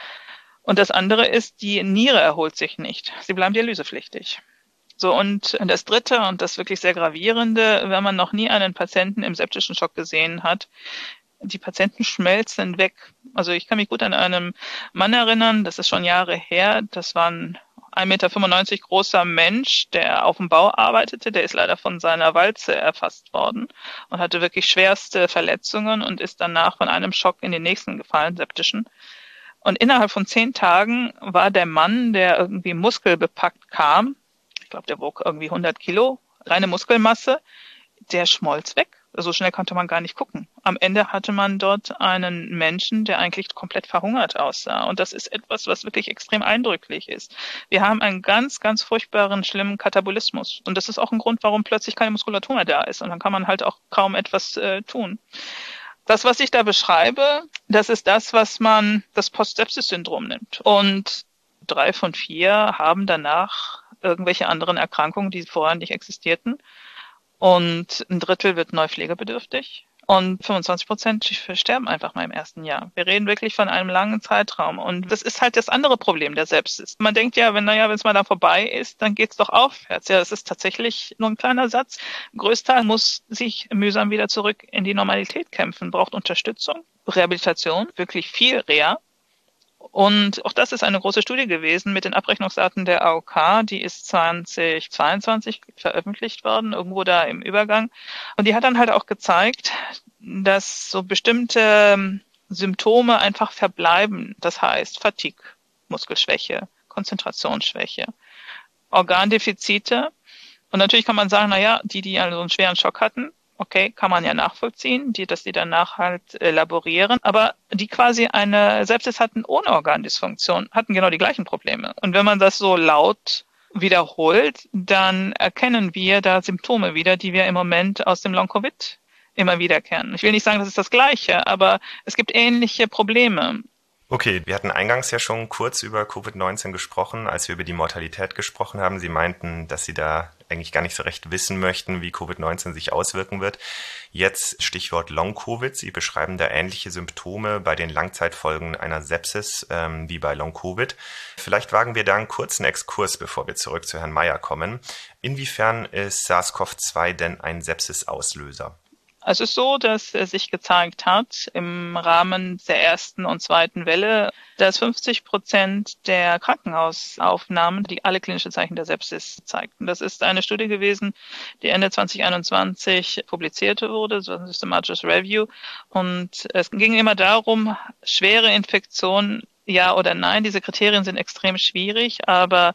Und das andere ist, die Niere erholt sich nicht. Sie bleiben dialysepflichtig. So, und das Dritte und das wirklich sehr Gravierende, wenn man noch nie einen Patienten im septischen Schock gesehen hat, die Patienten schmelzen weg. Also ich kann mich gut an einen Mann erinnern, das ist schon Jahre her, das war ein ein Meter fünfundneunzig großer Mensch, der auf dem Bau arbeitete, der ist leider von seiner Walze erfasst worden und hatte wirklich schwerste Verletzungen und ist danach von einem Schock in den nächsten gefallen, septischen. Und innerhalb von zehn Tagen war der Mann, der irgendwie muskelbepackt kam, ich glaube, der wog irgendwie hundert Kilo, reine Muskelmasse, der schmolz weg. So schnell konnte man gar nicht gucken. Am Ende hatte man dort einen Menschen, der eigentlich komplett verhungert aussah. Und das ist etwas, was wirklich extrem eindrücklich ist. Wir haben einen ganz, ganz furchtbaren, schlimmen Katabolismus. Und das ist auch ein Grund, warum plötzlich keine Muskulatur mehr da ist. Und dann kann man halt auch kaum etwas äh, tun. Das, was ich da beschreibe, das ist das, was man das Post-Sepsis-Syndrom nennt. Und drei von vier haben danach irgendwelche anderen Erkrankungen, die vorher nicht existierten. Und ein Drittel wird neu pflegebedürftig und fünfundzwanzig Prozent sterben einfach mal im ersten Jahr. Wir reden wirklich von einem langen Zeitraum und das ist halt das andere Problem der Sepsis. Man denkt ja, wenn naja, wenn es mal da vorbei ist, dann geht's doch aufwärts. Ja, das ist tatsächlich nur ein kleiner Satz. Ein Großteil muss sich mühsam wieder zurück in die Normalität kämpfen, braucht Unterstützung, Rehabilitation, wirklich viel Reha. Und auch das ist eine große Studie gewesen mit den Abrechnungsdaten der A O K. Die ist zweitausendzweiundzwanzig veröffentlicht worden, irgendwo da im Übergang. Und die hat dann halt auch gezeigt, dass so bestimmte Symptome einfach verbleiben. Das heißt Fatigue, Muskelschwäche, Konzentrationsschwäche, Organdefizite. Und natürlich kann man sagen, na ja, die, die also einen schweren Schock hatten, okay, kann man ja nachvollziehen, die, dass die danach halt elaborieren. Aber die quasi eine Sepsis hatten ohne Organdysfunktion, hatten genau die gleichen Probleme. Und wenn man das so laut wiederholt, dann erkennen wir da Symptome wieder, die wir im Moment aus dem Long-Covid immer wieder kennen. Ich will nicht sagen, das ist das Gleiche, aber es gibt ähnliche Probleme. Okay, wir hatten eingangs ja schon kurz über Covid neunzehn gesprochen, als wir über die Mortalität gesprochen haben. Sie meinten, dass Sie da eigentlich gar nicht so recht wissen möchten, wie Covid neunzehn sich auswirken wird. Jetzt Stichwort Long-Covid. Sie beschreiben da ähnliche Symptome bei den Langzeitfolgen einer Sepsis ähm, wie bei Long-Covid. Vielleicht wagen wir da einen kurzen Exkurs, bevor wir zurück zu Herrn Meyer kommen. Inwiefern ist SARS-C o V zwei denn ein Sepsis-Auslöser? Es ist so, dass es sich gezeigt hat im Rahmen der ersten und zweiten Welle, dass fünfzig Prozent der Krankenhausaufnahmen die alle klinische Zeichen der Sepsis zeigten. Das ist eine Studie gewesen, die Ende zwanzig einundzwanzig publiziert wurde, so ein systematisches Review. Und es ging immer darum, schwere Infektionen, ja oder nein. Diese Kriterien sind extrem schwierig, aber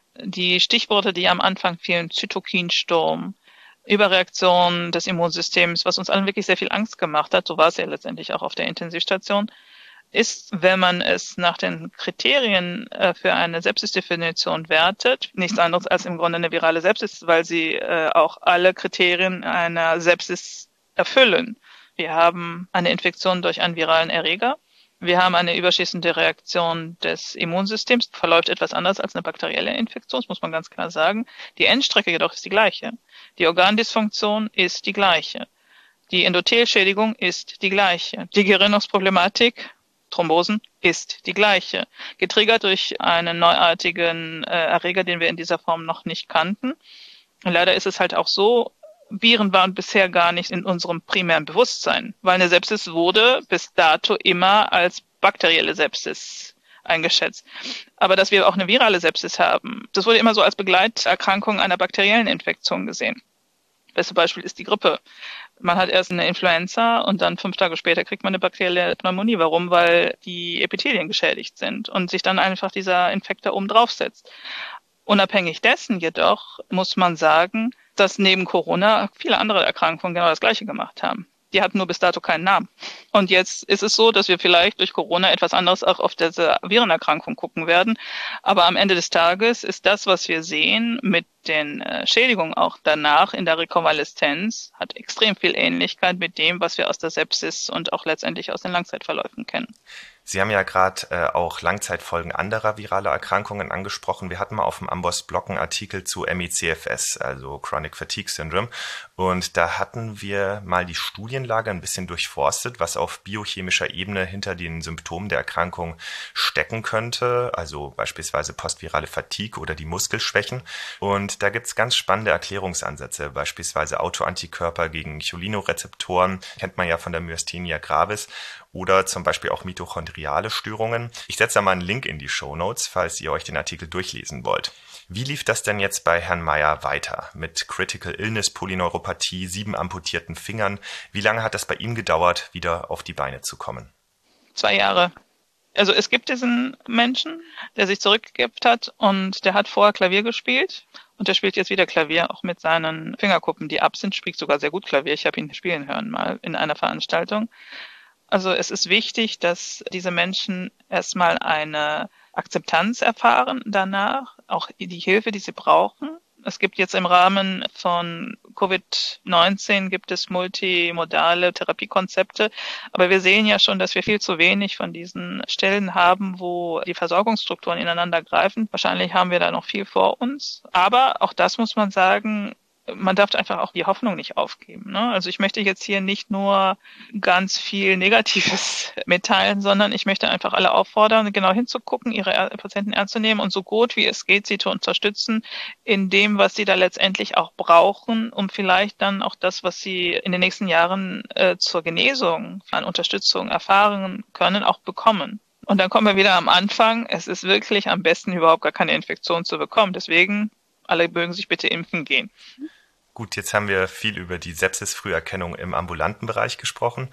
die Stichworte, die am Anfang fielen, Zytokinsturm, Überreaktion des Immunsystems, was uns allen wirklich sehr viel Angst gemacht hat, so war es ja letztendlich auch auf der Intensivstation, ist, wenn man es nach den Kriterien für eine Sepsisdefinition wertet, nichts anderes als im Grunde eine virale Sepsis, weil sie auch alle Kriterien einer Sepsis erfüllen. Wir haben eine Infektion durch einen viralen Erreger. Wir haben eine überschießende Reaktion des Immunsystems, verläuft etwas anders als eine bakterielle Infektion, das muss man ganz klar sagen. Die Endstrecke jedoch ist die gleiche. Die Organdysfunktion ist die gleiche. Die Endothelschädigung ist die gleiche. Die Gerinnungsproblematik, Thrombosen, ist die gleiche. Getriggert durch einen neuartigen äh, Erreger, den wir in dieser Form noch nicht kannten. Und leider ist es halt auch so, Viren waren bisher gar nicht in unserem primären Bewusstsein, weil eine Sepsis wurde bis dato immer als bakterielle Sepsis eingeschätzt. Aber dass wir auch eine virale Sepsis haben, das wurde immer so als Begleiterkrankung einer bakteriellen Infektion gesehen. Bestes Beispiel ist die Grippe. Man hat erst eine Influenza und dann fünf Tage später kriegt man eine bakterielle Pneumonie. Warum? Weil die Epithelien geschädigt sind und sich dann einfach dieser Infekt da oben draufsetzt. Unabhängig dessen jedoch muss man sagen, dass neben Corona viele andere Erkrankungen genau das Gleiche gemacht haben. Die hatten nur bis dato keinen Namen. Und jetzt ist es so, dass wir vielleicht durch Corona etwas anderes auch auf diese Virenerkrankung gucken werden. Aber am Ende des Tages ist das, was wir sehen mit den Schädigungen auch danach in der Rekonvaleszenz, hat extrem viel Ähnlichkeit mit dem, was wir aus der Sepsis und auch letztendlich aus den Langzeitverläufen kennen. Sie haben ja gerade äh, auch Langzeitfolgen anderer viraler Erkrankungen angesprochen. Wir hatten mal auf dem Amboss-Blog einen Artikel zu M E C F S, also Chronic Fatigue Syndrome. Und da hatten wir mal die Studienlage ein bisschen durchforstet, was auf biochemischer Ebene hinter den Symptomen der Erkrankung stecken könnte, also beispielsweise postvirale Fatigue oder die Muskelschwächen. Und da gibt's ganz spannende Erklärungsansätze, beispielsweise Autoantikörper gegen Cholinorezeptoren, kennt man ja von der Myasthenia gravis, oder zum Beispiel auch mitochondriale Störungen. Ich setze da mal einen Link in die Shownotes, falls ihr euch den Artikel durchlesen wollt. Wie lief das denn jetzt bei Herrn Meyer weiter? Mit Critical Illness Polyneuropathie, sieben amputierten Fingern. Wie lange hat das bei ihm gedauert, wieder auf die Beine zu kommen? Zwei Jahre. Also es gibt diesen Menschen, der sich zurückgegeben hat und der hat vorher Klavier gespielt und der spielt jetzt wieder Klavier, auch mit seinen Fingerkuppen, die ab sind, spielt sogar sehr gut Klavier. Ich habe ihn spielen hören mal in einer Veranstaltung. Also es ist wichtig, dass diese Menschen erstmal eine Akzeptanz erfahren danach, auch die Hilfe, die sie brauchen. Es gibt jetzt im Rahmen von Covid neunzehn gibt es multimodale Therapiekonzepte, aber wir sehen ja schon, dass wir viel zu wenig von diesen Stellen haben, wo die Versorgungsstrukturen ineinander greifen. Wahrscheinlich haben wir da noch viel vor uns, aber auch das muss man sagen, man darf einfach auch die Hoffnung nicht aufgeben, ne? Also ich möchte jetzt hier nicht nur ganz viel Negatives mitteilen, sondern ich möchte einfach alle auffordern, genau hinzugucken, ihre Patienten ernst zu nehmen und so gut wie es geht, sie zu unterstützen in dem, was sie da letztendlich auch brauchen, um vielleicht dann auch das, was sie in den nächsten Jahren äh, zur Genesung an Unterstützung erfahren können, auch bekommen. Und dann kommen wir wieder am Anfang. Es ist wirklich am besten, überhaupt gar keine Infektion zu bekommen. Deswegen, alle mögen sich bitte impfen gehen. Gut, jetzt haben wir viel über die Sepsis-Früherkennung im ambulanten Bereich gesprochen.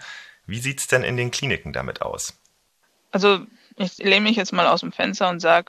Wie sieht's denn in den Kliniken damit aus? Also ich lehne mich jetzt mal aus dem Fenster und sage,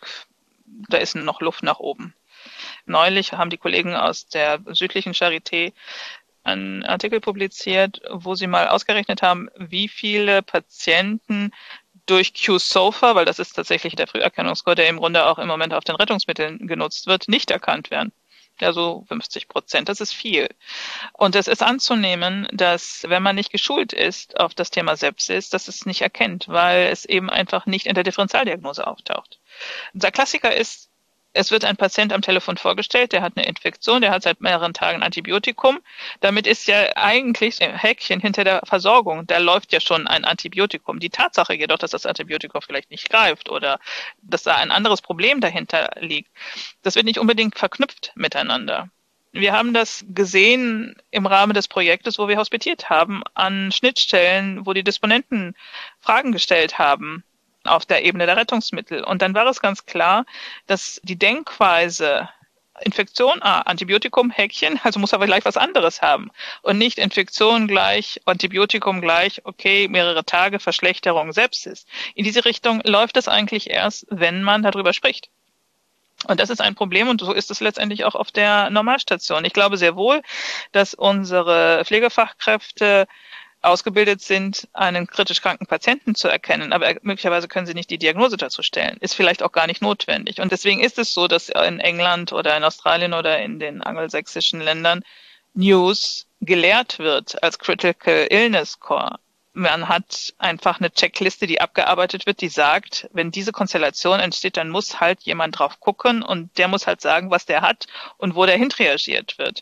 da ist noch Luft nach oben. Neulich haben die Kollegen aus der südlichen Charité einen Artikel publiziert, wo sie mal ausgerechnet haben, wie viele Patienten durch Q-SOFA, weil das ist tatsächlich der Früherkennungsscore, der im Grunde auch im Moment auf den Rettungsmitteln genutzt wird, nicht erkannt werden. Ja, so fünfzig Prozent, das ist viel. Und es ist anzunehmen, dass wenn man nicht geschult ist auf das Thema Sepsis, dass es nicht erkennt, weil es eben einfach nicht in der Differentialdiagnose auftaucht. Der Klassiker ist, es wird ein Patient am Telefon vorgestellt, der hat eine Infektion, der hat seit mehreren Tagen Antibiotikum. Damit ist ja eigentlich ein Häkchen hinter der Versorgung. Da läuft ja schon ein Antibiotikum. Die Tatsache jedoch, dass das Antibiotikum vielleicht nicht greift oder dass da ein anderes Problem dahinter liegt, das wird nicht unbedingt verknüpft miteinander. Wir haben das gesehen im Rahmen des Projektes, wo wir hospitiert haben, an Schnittstellen, wo die Disponenten Fragen gestellt haben auf der Ebene der Rettungsmittel. Und dann war es ganz klar, dass die Denkweise Infektion, ah, Antibiotikum, Häkchen, also muss aber gleich was anderes haben. Und nicht Infektion gleich, Antibiotikum gleich, okay, mehrere Tage, Verschlechterung, Sepsis. In diese Richtung läuft es eigentlich erst, wenn man darüber spricht. Und das ist ein Problem und so ist es letztendlich auch auf der Normalstation. Ich glaube sehr wohl, dass unsere Pflegefachkräfte ausgebildet sind, einen kritisch kranken Patienten zu erkennen, aber möglicherweise können sie nicht die Diagnose dazu stellen. Ist vielleicht auch gar nicht notwendig. Und deswegen ist es so, dass in England oder in Australien oder in den angelsächsischen Ländern News gelehrt wird als Critical Illness Score. Man hat einfach eine Checkliste, die abgearbeitet wird, die sagt, wenn diese Konstellation entsteht, dann muss halt jemand drauf gucken und der muss halt sagen, was der hat und wo der hintriagiert wird.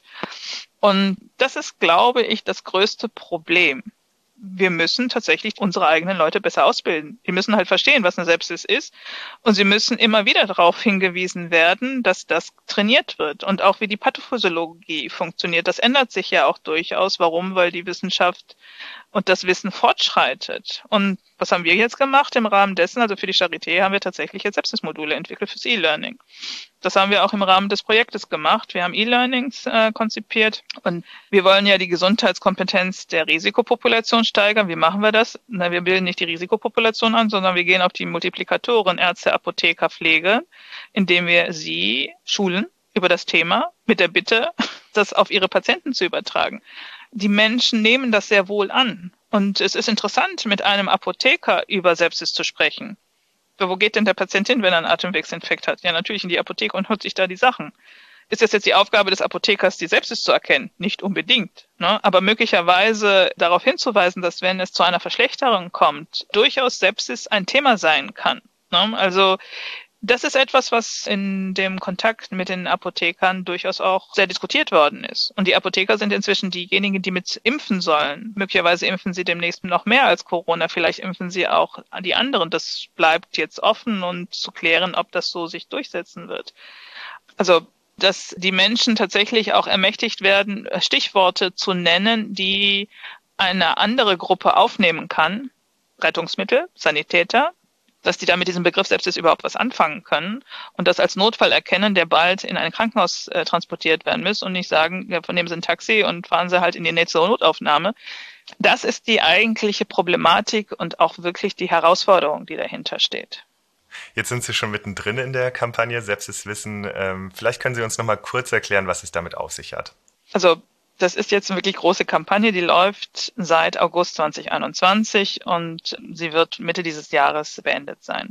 Und das ist, glaube ich, das größte Problem. Wir müssen tatsächlich unsere eigenen Leute besser ausbilden. Die müssen halt verstehen, was eine Sepsis ist. Und sie müssen immer wieder darauf hingewiesen werden, dass das trainiert wird. Und auch wie die Pathophysiologie funktioniert. Das ändert sich ja auch durchaus. Warum? Weil die Wissenschaft und das Wissen fortschreitet. Und was haben wir jetzt gemacht im Rahmen dessen? Also für die Charité haben wir tatsächlich jetzt Sepsis-Module entwickelt fürs E-Learning. Das haben wir auch im Rahmen des Projektes gemacht. Wir haben E-Learnings äh, konzipiert und wir wollen ja die Gesundheitskompetenz der Risikopopulation steigern. Wie machen wir das? Na, wir bilden nicht die Risikopopulation an, sondern wir gehen auf die Multiplikatoren, Ärzte, Apotheker, Pflege, indem wir sie schulen über das Thema mit der Bitte, das auf ihre Patienten zu übertragen. Die Menschen nehmen das sehr wohl an. Und es ist interessant, mit einem Apotheker über Sepsis zu sprechen. Wo geht denn der Patient hin, wenn er einen Atemwegsinfekt hat? Ja, natürlich in die Apotheke und holt sich da die Sachen. Ist das jetzt die Aufgabe des Apothekers, die Sepsis zu erkennen? Nicht unbedingt, ne? Aber möglicherweise darauf hinzuweisen, dass wenn es zu einer Verschlechterung kommt, durchaus Sepsis ein Thema sein kann, ne? Also das ist etwas, was in dem Kontakt mit den Apothekern durchaus auch sehr diskutiert worden ist. Und die Apotheker sind inzwischen diejenigen, die mit impfen sollen. Möglicherweise impfen sie demnächst noch mehr als Corona. Vielleicht impfen sie auch die anderen. Das bleibt jetzt offen und zu klären, ob das so sich durchsetzen wird. Also, dass die Menschen tatsächlich auch ermächtigt werden, Stichworte zu nennen, die eine andere Gruppe aufnehmen kann. Rettungsmittel, Sanitäter. Dass die da mit diesem Begriff Sepsis überhaupt was anfangen können und das als Notfall erkennen, der bald in ein Krankenhaus äh, transportiert werden muss und nicht sagen, ja, von nehmen Sie ein Taxi und fahren Sie halt in die nächste Notaufnahme. Das ist die eigentliche Problematik und auch wirklich die Herausforderung, die dahinter steht. Jetzt sind Sie schon mittendrin in der Kampagne Sepsiswissen. Ähm, vielleicht können Sie uns noch mal kurz erklären, was es damit auf sich hat. Also das ist jetzt eine wirklich große Kampagne, die läuft seit August zwanzig einundzwanzig und sie wird Mitte dieses Jahres beendet sein.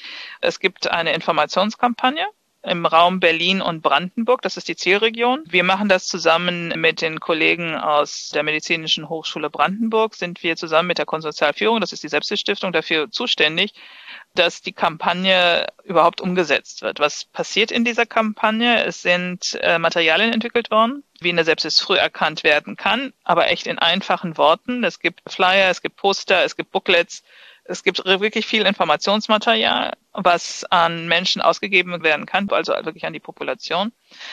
Es gibt eine Informationskampagne im Raum Berlin und Brandenburg, das ist die Zielregion. Wir machen das zusammen mit den Kollegen aus der Medizinischen Hochschule Brandenburg, sind wir zusammen mit der Konsortialführung, das ist die Sepsis-Stiftung, dafür zuständig, dass die Kampagne überhaupt umgesetzt wird. Was passiert in dieser Kampagne? Es sind äh, Materialien entwickelt worden, wie eine Sepsis früh erkannt werden kann, aber echt in einfachen Worten. Es gibt Flyer, es gibt Poster, es gibt Booklets, es gibt wirklich viel Informationsmaterial, was an Menschen ausgegeben werden kann, also wirklich an die Population.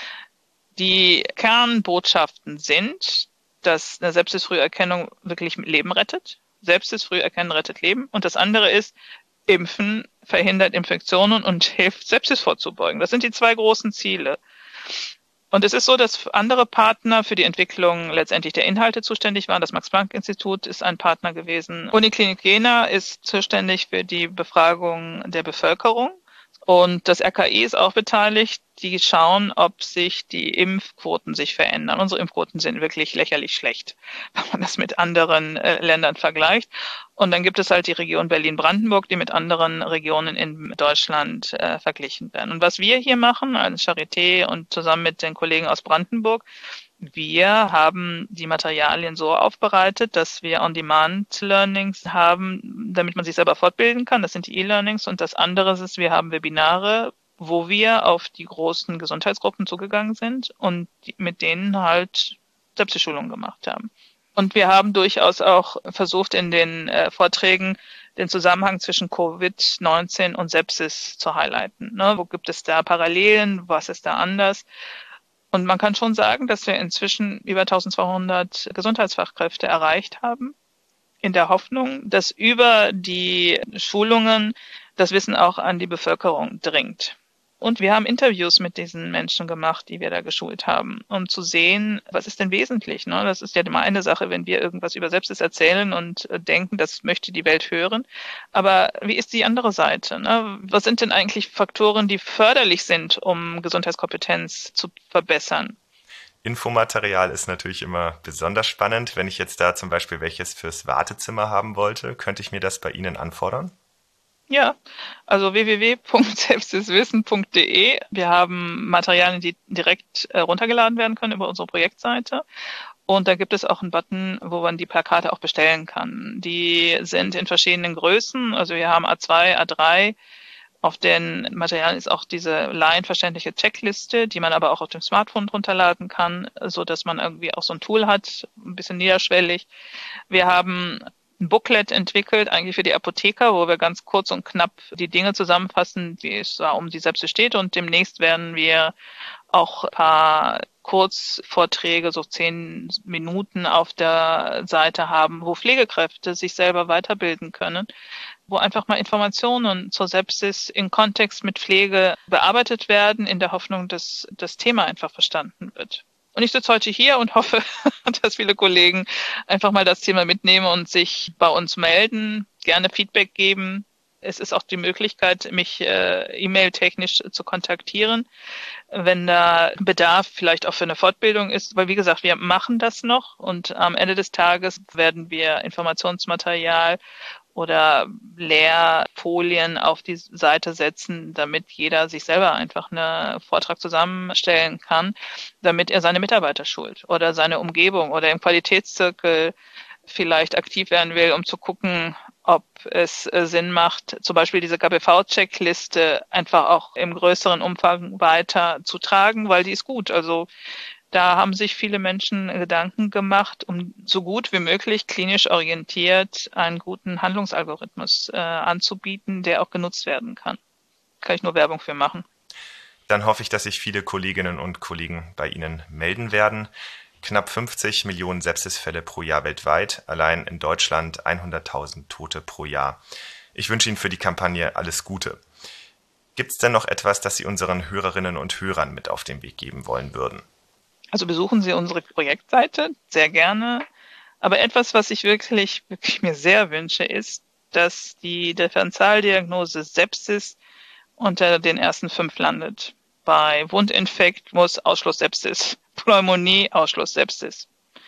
Die Kernbotschaften sind, dass eine Sepsis-Früherkennung wirklich Leben rettet. Sepsis früh erkennen rettet Leben. Und das andere ist, Impfen verhindert Infektionen und hilft, Sepsis vorzubeugen. Das sind die zwei großen Ziele. Und es ist so, dass andere Partner für die Entwicklung letztendlich der Inhalte zuständig waren. Das Max-Planck-Institut ist ein Partner gewesen. Uniklinik Jena ist zuständig für die Befragung der Bevölkerung. Und das R K I ist auch beteiligt. Die schauen, ob sich die Impfquoten sich verändern. Unsere Impfquoten sind wirklich lächerlich schlecht, wenn man das mit anderen äh, Ländern vergleicht. Und dann gibt es halt die Region Berlin-Brandenburg, die mit anderen Regionen in Deutschland äh, verglichen werden. Und was wir hier machen als Charité und zusammen mit den Kollegen aus Brandenburg, wir haben die Materialien so aufbereitet, dass wir On-Demand-Learnings haben, damit man sich selber fortbilden kann. Das sind die E-Learnings. Und das andere ist, wir haben Webinare, wo wir auf die großen Gesundheitsgruppen zugegangen sind und mit denen halt Sepsis-Schulungen gemacht haben. Und wir haben durchaus auch versucht, in den äh, Vorträgen den Zusammenhang zwischen Covid neunzehn und Sepsis zu highlighten. Ne? Wo gibt es da Parallelen? Was ist da anders? Und man kann schon sagen, dass wir inzwischen über eintausendzweihundert Gesundheitsfachkräfte erreicht haben, in der Hoffnung, dass über die Schulungen das Wissen auch an die Bevölkerung dringt. Und wir haben Interviews mit diesen Menschen gemacht, die wir da geschult haben, um zu sehen, was ist denn wesentlich. Ne? Das ist ja immer eine Sache, wenn wir irgendwas über Sepsis erzählen und denken, das möchte die Welt hören. Aber wie ist die andere Seite? Ne? Was sind denn eigentlich Faktoren, die förderlich sind, um Gesundheitskompetenz zu verbessern? Infomaterial ist natürlich immer besonders spannend. Wenn ich jetzt da zum Beispiel welches fürs Wartezimmer haben wollte, könnte ich mir das bei Ihnen anfordern? Ja, also w w w punkt sepsiswissen punkt d e. Wir haben Materialien, die direkt äh, runtergeladen werden können über unsere Projektseite. Und da gibt es auch einen Button, wo man die Plakate auch bestellen kann. Die sind in verschiedenen Größen. Also wir haben A zwei, A drei. Auf den Materialien ist auch diese laienverständliche Checkliste, die man aber auch auf dem Smartphone runterladen kann, so dass man irgendwie auch so ein Tool hat, ein bisschen niederschwellig. Wir haben ein Booklet entwickelt, eigentlich für die Apotheker, wo wir ganz kurz und knapp die Dinge zusammenfassen, wie es da um die Sepsis steht. Und demnächst werden wir auch ein paar Kurzvorträge, so zehn Minuten auf der Seite haben, wo Pflegekräfte sich selber weiterbilden können, wo einfach mal Informationen zur Sepsis in Kontext mit Pflege bearbeitet werden, in der Hoffnung, dass das Thema einfach verstanden wird. Und ich sitze heute hier und hoffe, dass viele Kollegen einfach mal das Thema mitnehmen und sich bei uns melden, gerne Feedback geben. Es ist auch die Möglichkeit, mich äh, e-mail-technisch zu kontaktieren, wenn da Bedarf vielleicht auch für eine Fortbildung ist. Weil, wie gesagt, wir machen das noch und am Ende des Tages werden wir Informationsmaterial oder Lehrfolien auf die Seite setzen, damit jeder sich selber einfach einen Vortrag zusammenstellen kann, damit er seine Mitarbeiter schult oder seine Umgebung oder im Qualitätszirkel vielleicht aktiv werden will, um zu gucken, ob es Sinn macht, zum Beispiel diese K P V-Checkliste einfach auch im größeren Umfang weiter zu tragen, weil die ist gut. Also da haben sich viele Menschen Gedanken gemacht, um so gut wie möglich klinisch orientiert einen guten Handlungsalgorithmus äh, anzubieten, der auch genutzt werden kann. Kann ich nur Werbung für machen. Dann hoffe ich, dass sich viele Kolleginnen und Kollegen bei Ihnen melden werden. Knapp fünfzig Millionen Sepsisfälle pro Jahr weltweit, allein in Deutschland hunderttausend Tote pro Jahr. Ich wünsche Ihnen für die Kampagne alles Gute. Gibt es denn noch etwas, das Sie unseren Hörerinnen und Hörern mit auf den Weg geben wollen würden? Also besuchen Sie unsere Projektseite sehr gerne. Aber etwas, was ich wirklich, wirklich mir sehr wünsche, ist, dass die Differentialdiagnose Sepsis unter den ersten fünf landet. Bei Wundinfekt muss Ausschluss Sepsis, Pneumonie Ausschluss Sepsis,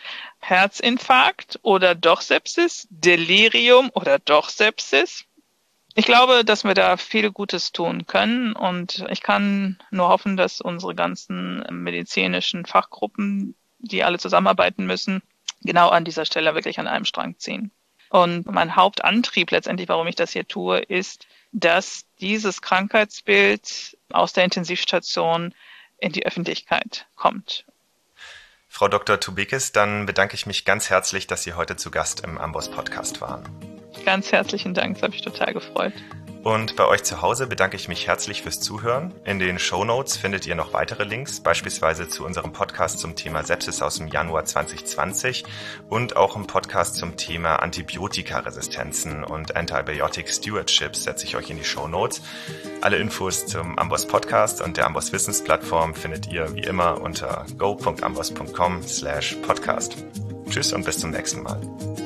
Herzinfarkt oder doch Sepsis, Delirium oder doch Sepsis. Ich glaube, dass wir da viel Gutes tun können und ich kann nur hoffen, dass unsere ganzen medizinischen Fachgruppen, die alle zusammenarbeiten müssen, genau an dieser Stelle wirklich an einem Strang ziehen. Und mein Hauptantrieb letztendlich, warum ich das hier tue, ist, dass dieses Krankheitsbild aus der Intensivstation in die Öffentlichkeit kommt. Frau Doktor Toubekis, dann bedanke ich mich ganz herzlich, dass Sie heute zu Gast im Amboss Podcast waren. Ganz herzlichen Dank, das hat mich total gefreut. Und bei euch zu Hause bedanke ich mich herzlich fürs Zuhören. In den Shownotes findet ihr noch weitere Links, beispielsweise zu unserem Podcast zum Thema Sepsis aus dem Januar zwanzig zwanzig und auch im Podcast zum Thema Antibiotikaresistenzen und Antibiotic Stewardship setze ich euch in die Shownotes. Alle Infos zum Amboss Podcast und der Amboss Wissensplattform findet ihr wie immer unter go punkt amboss punkt com slash podcast. Tschüss und bis zum nächsten Mal.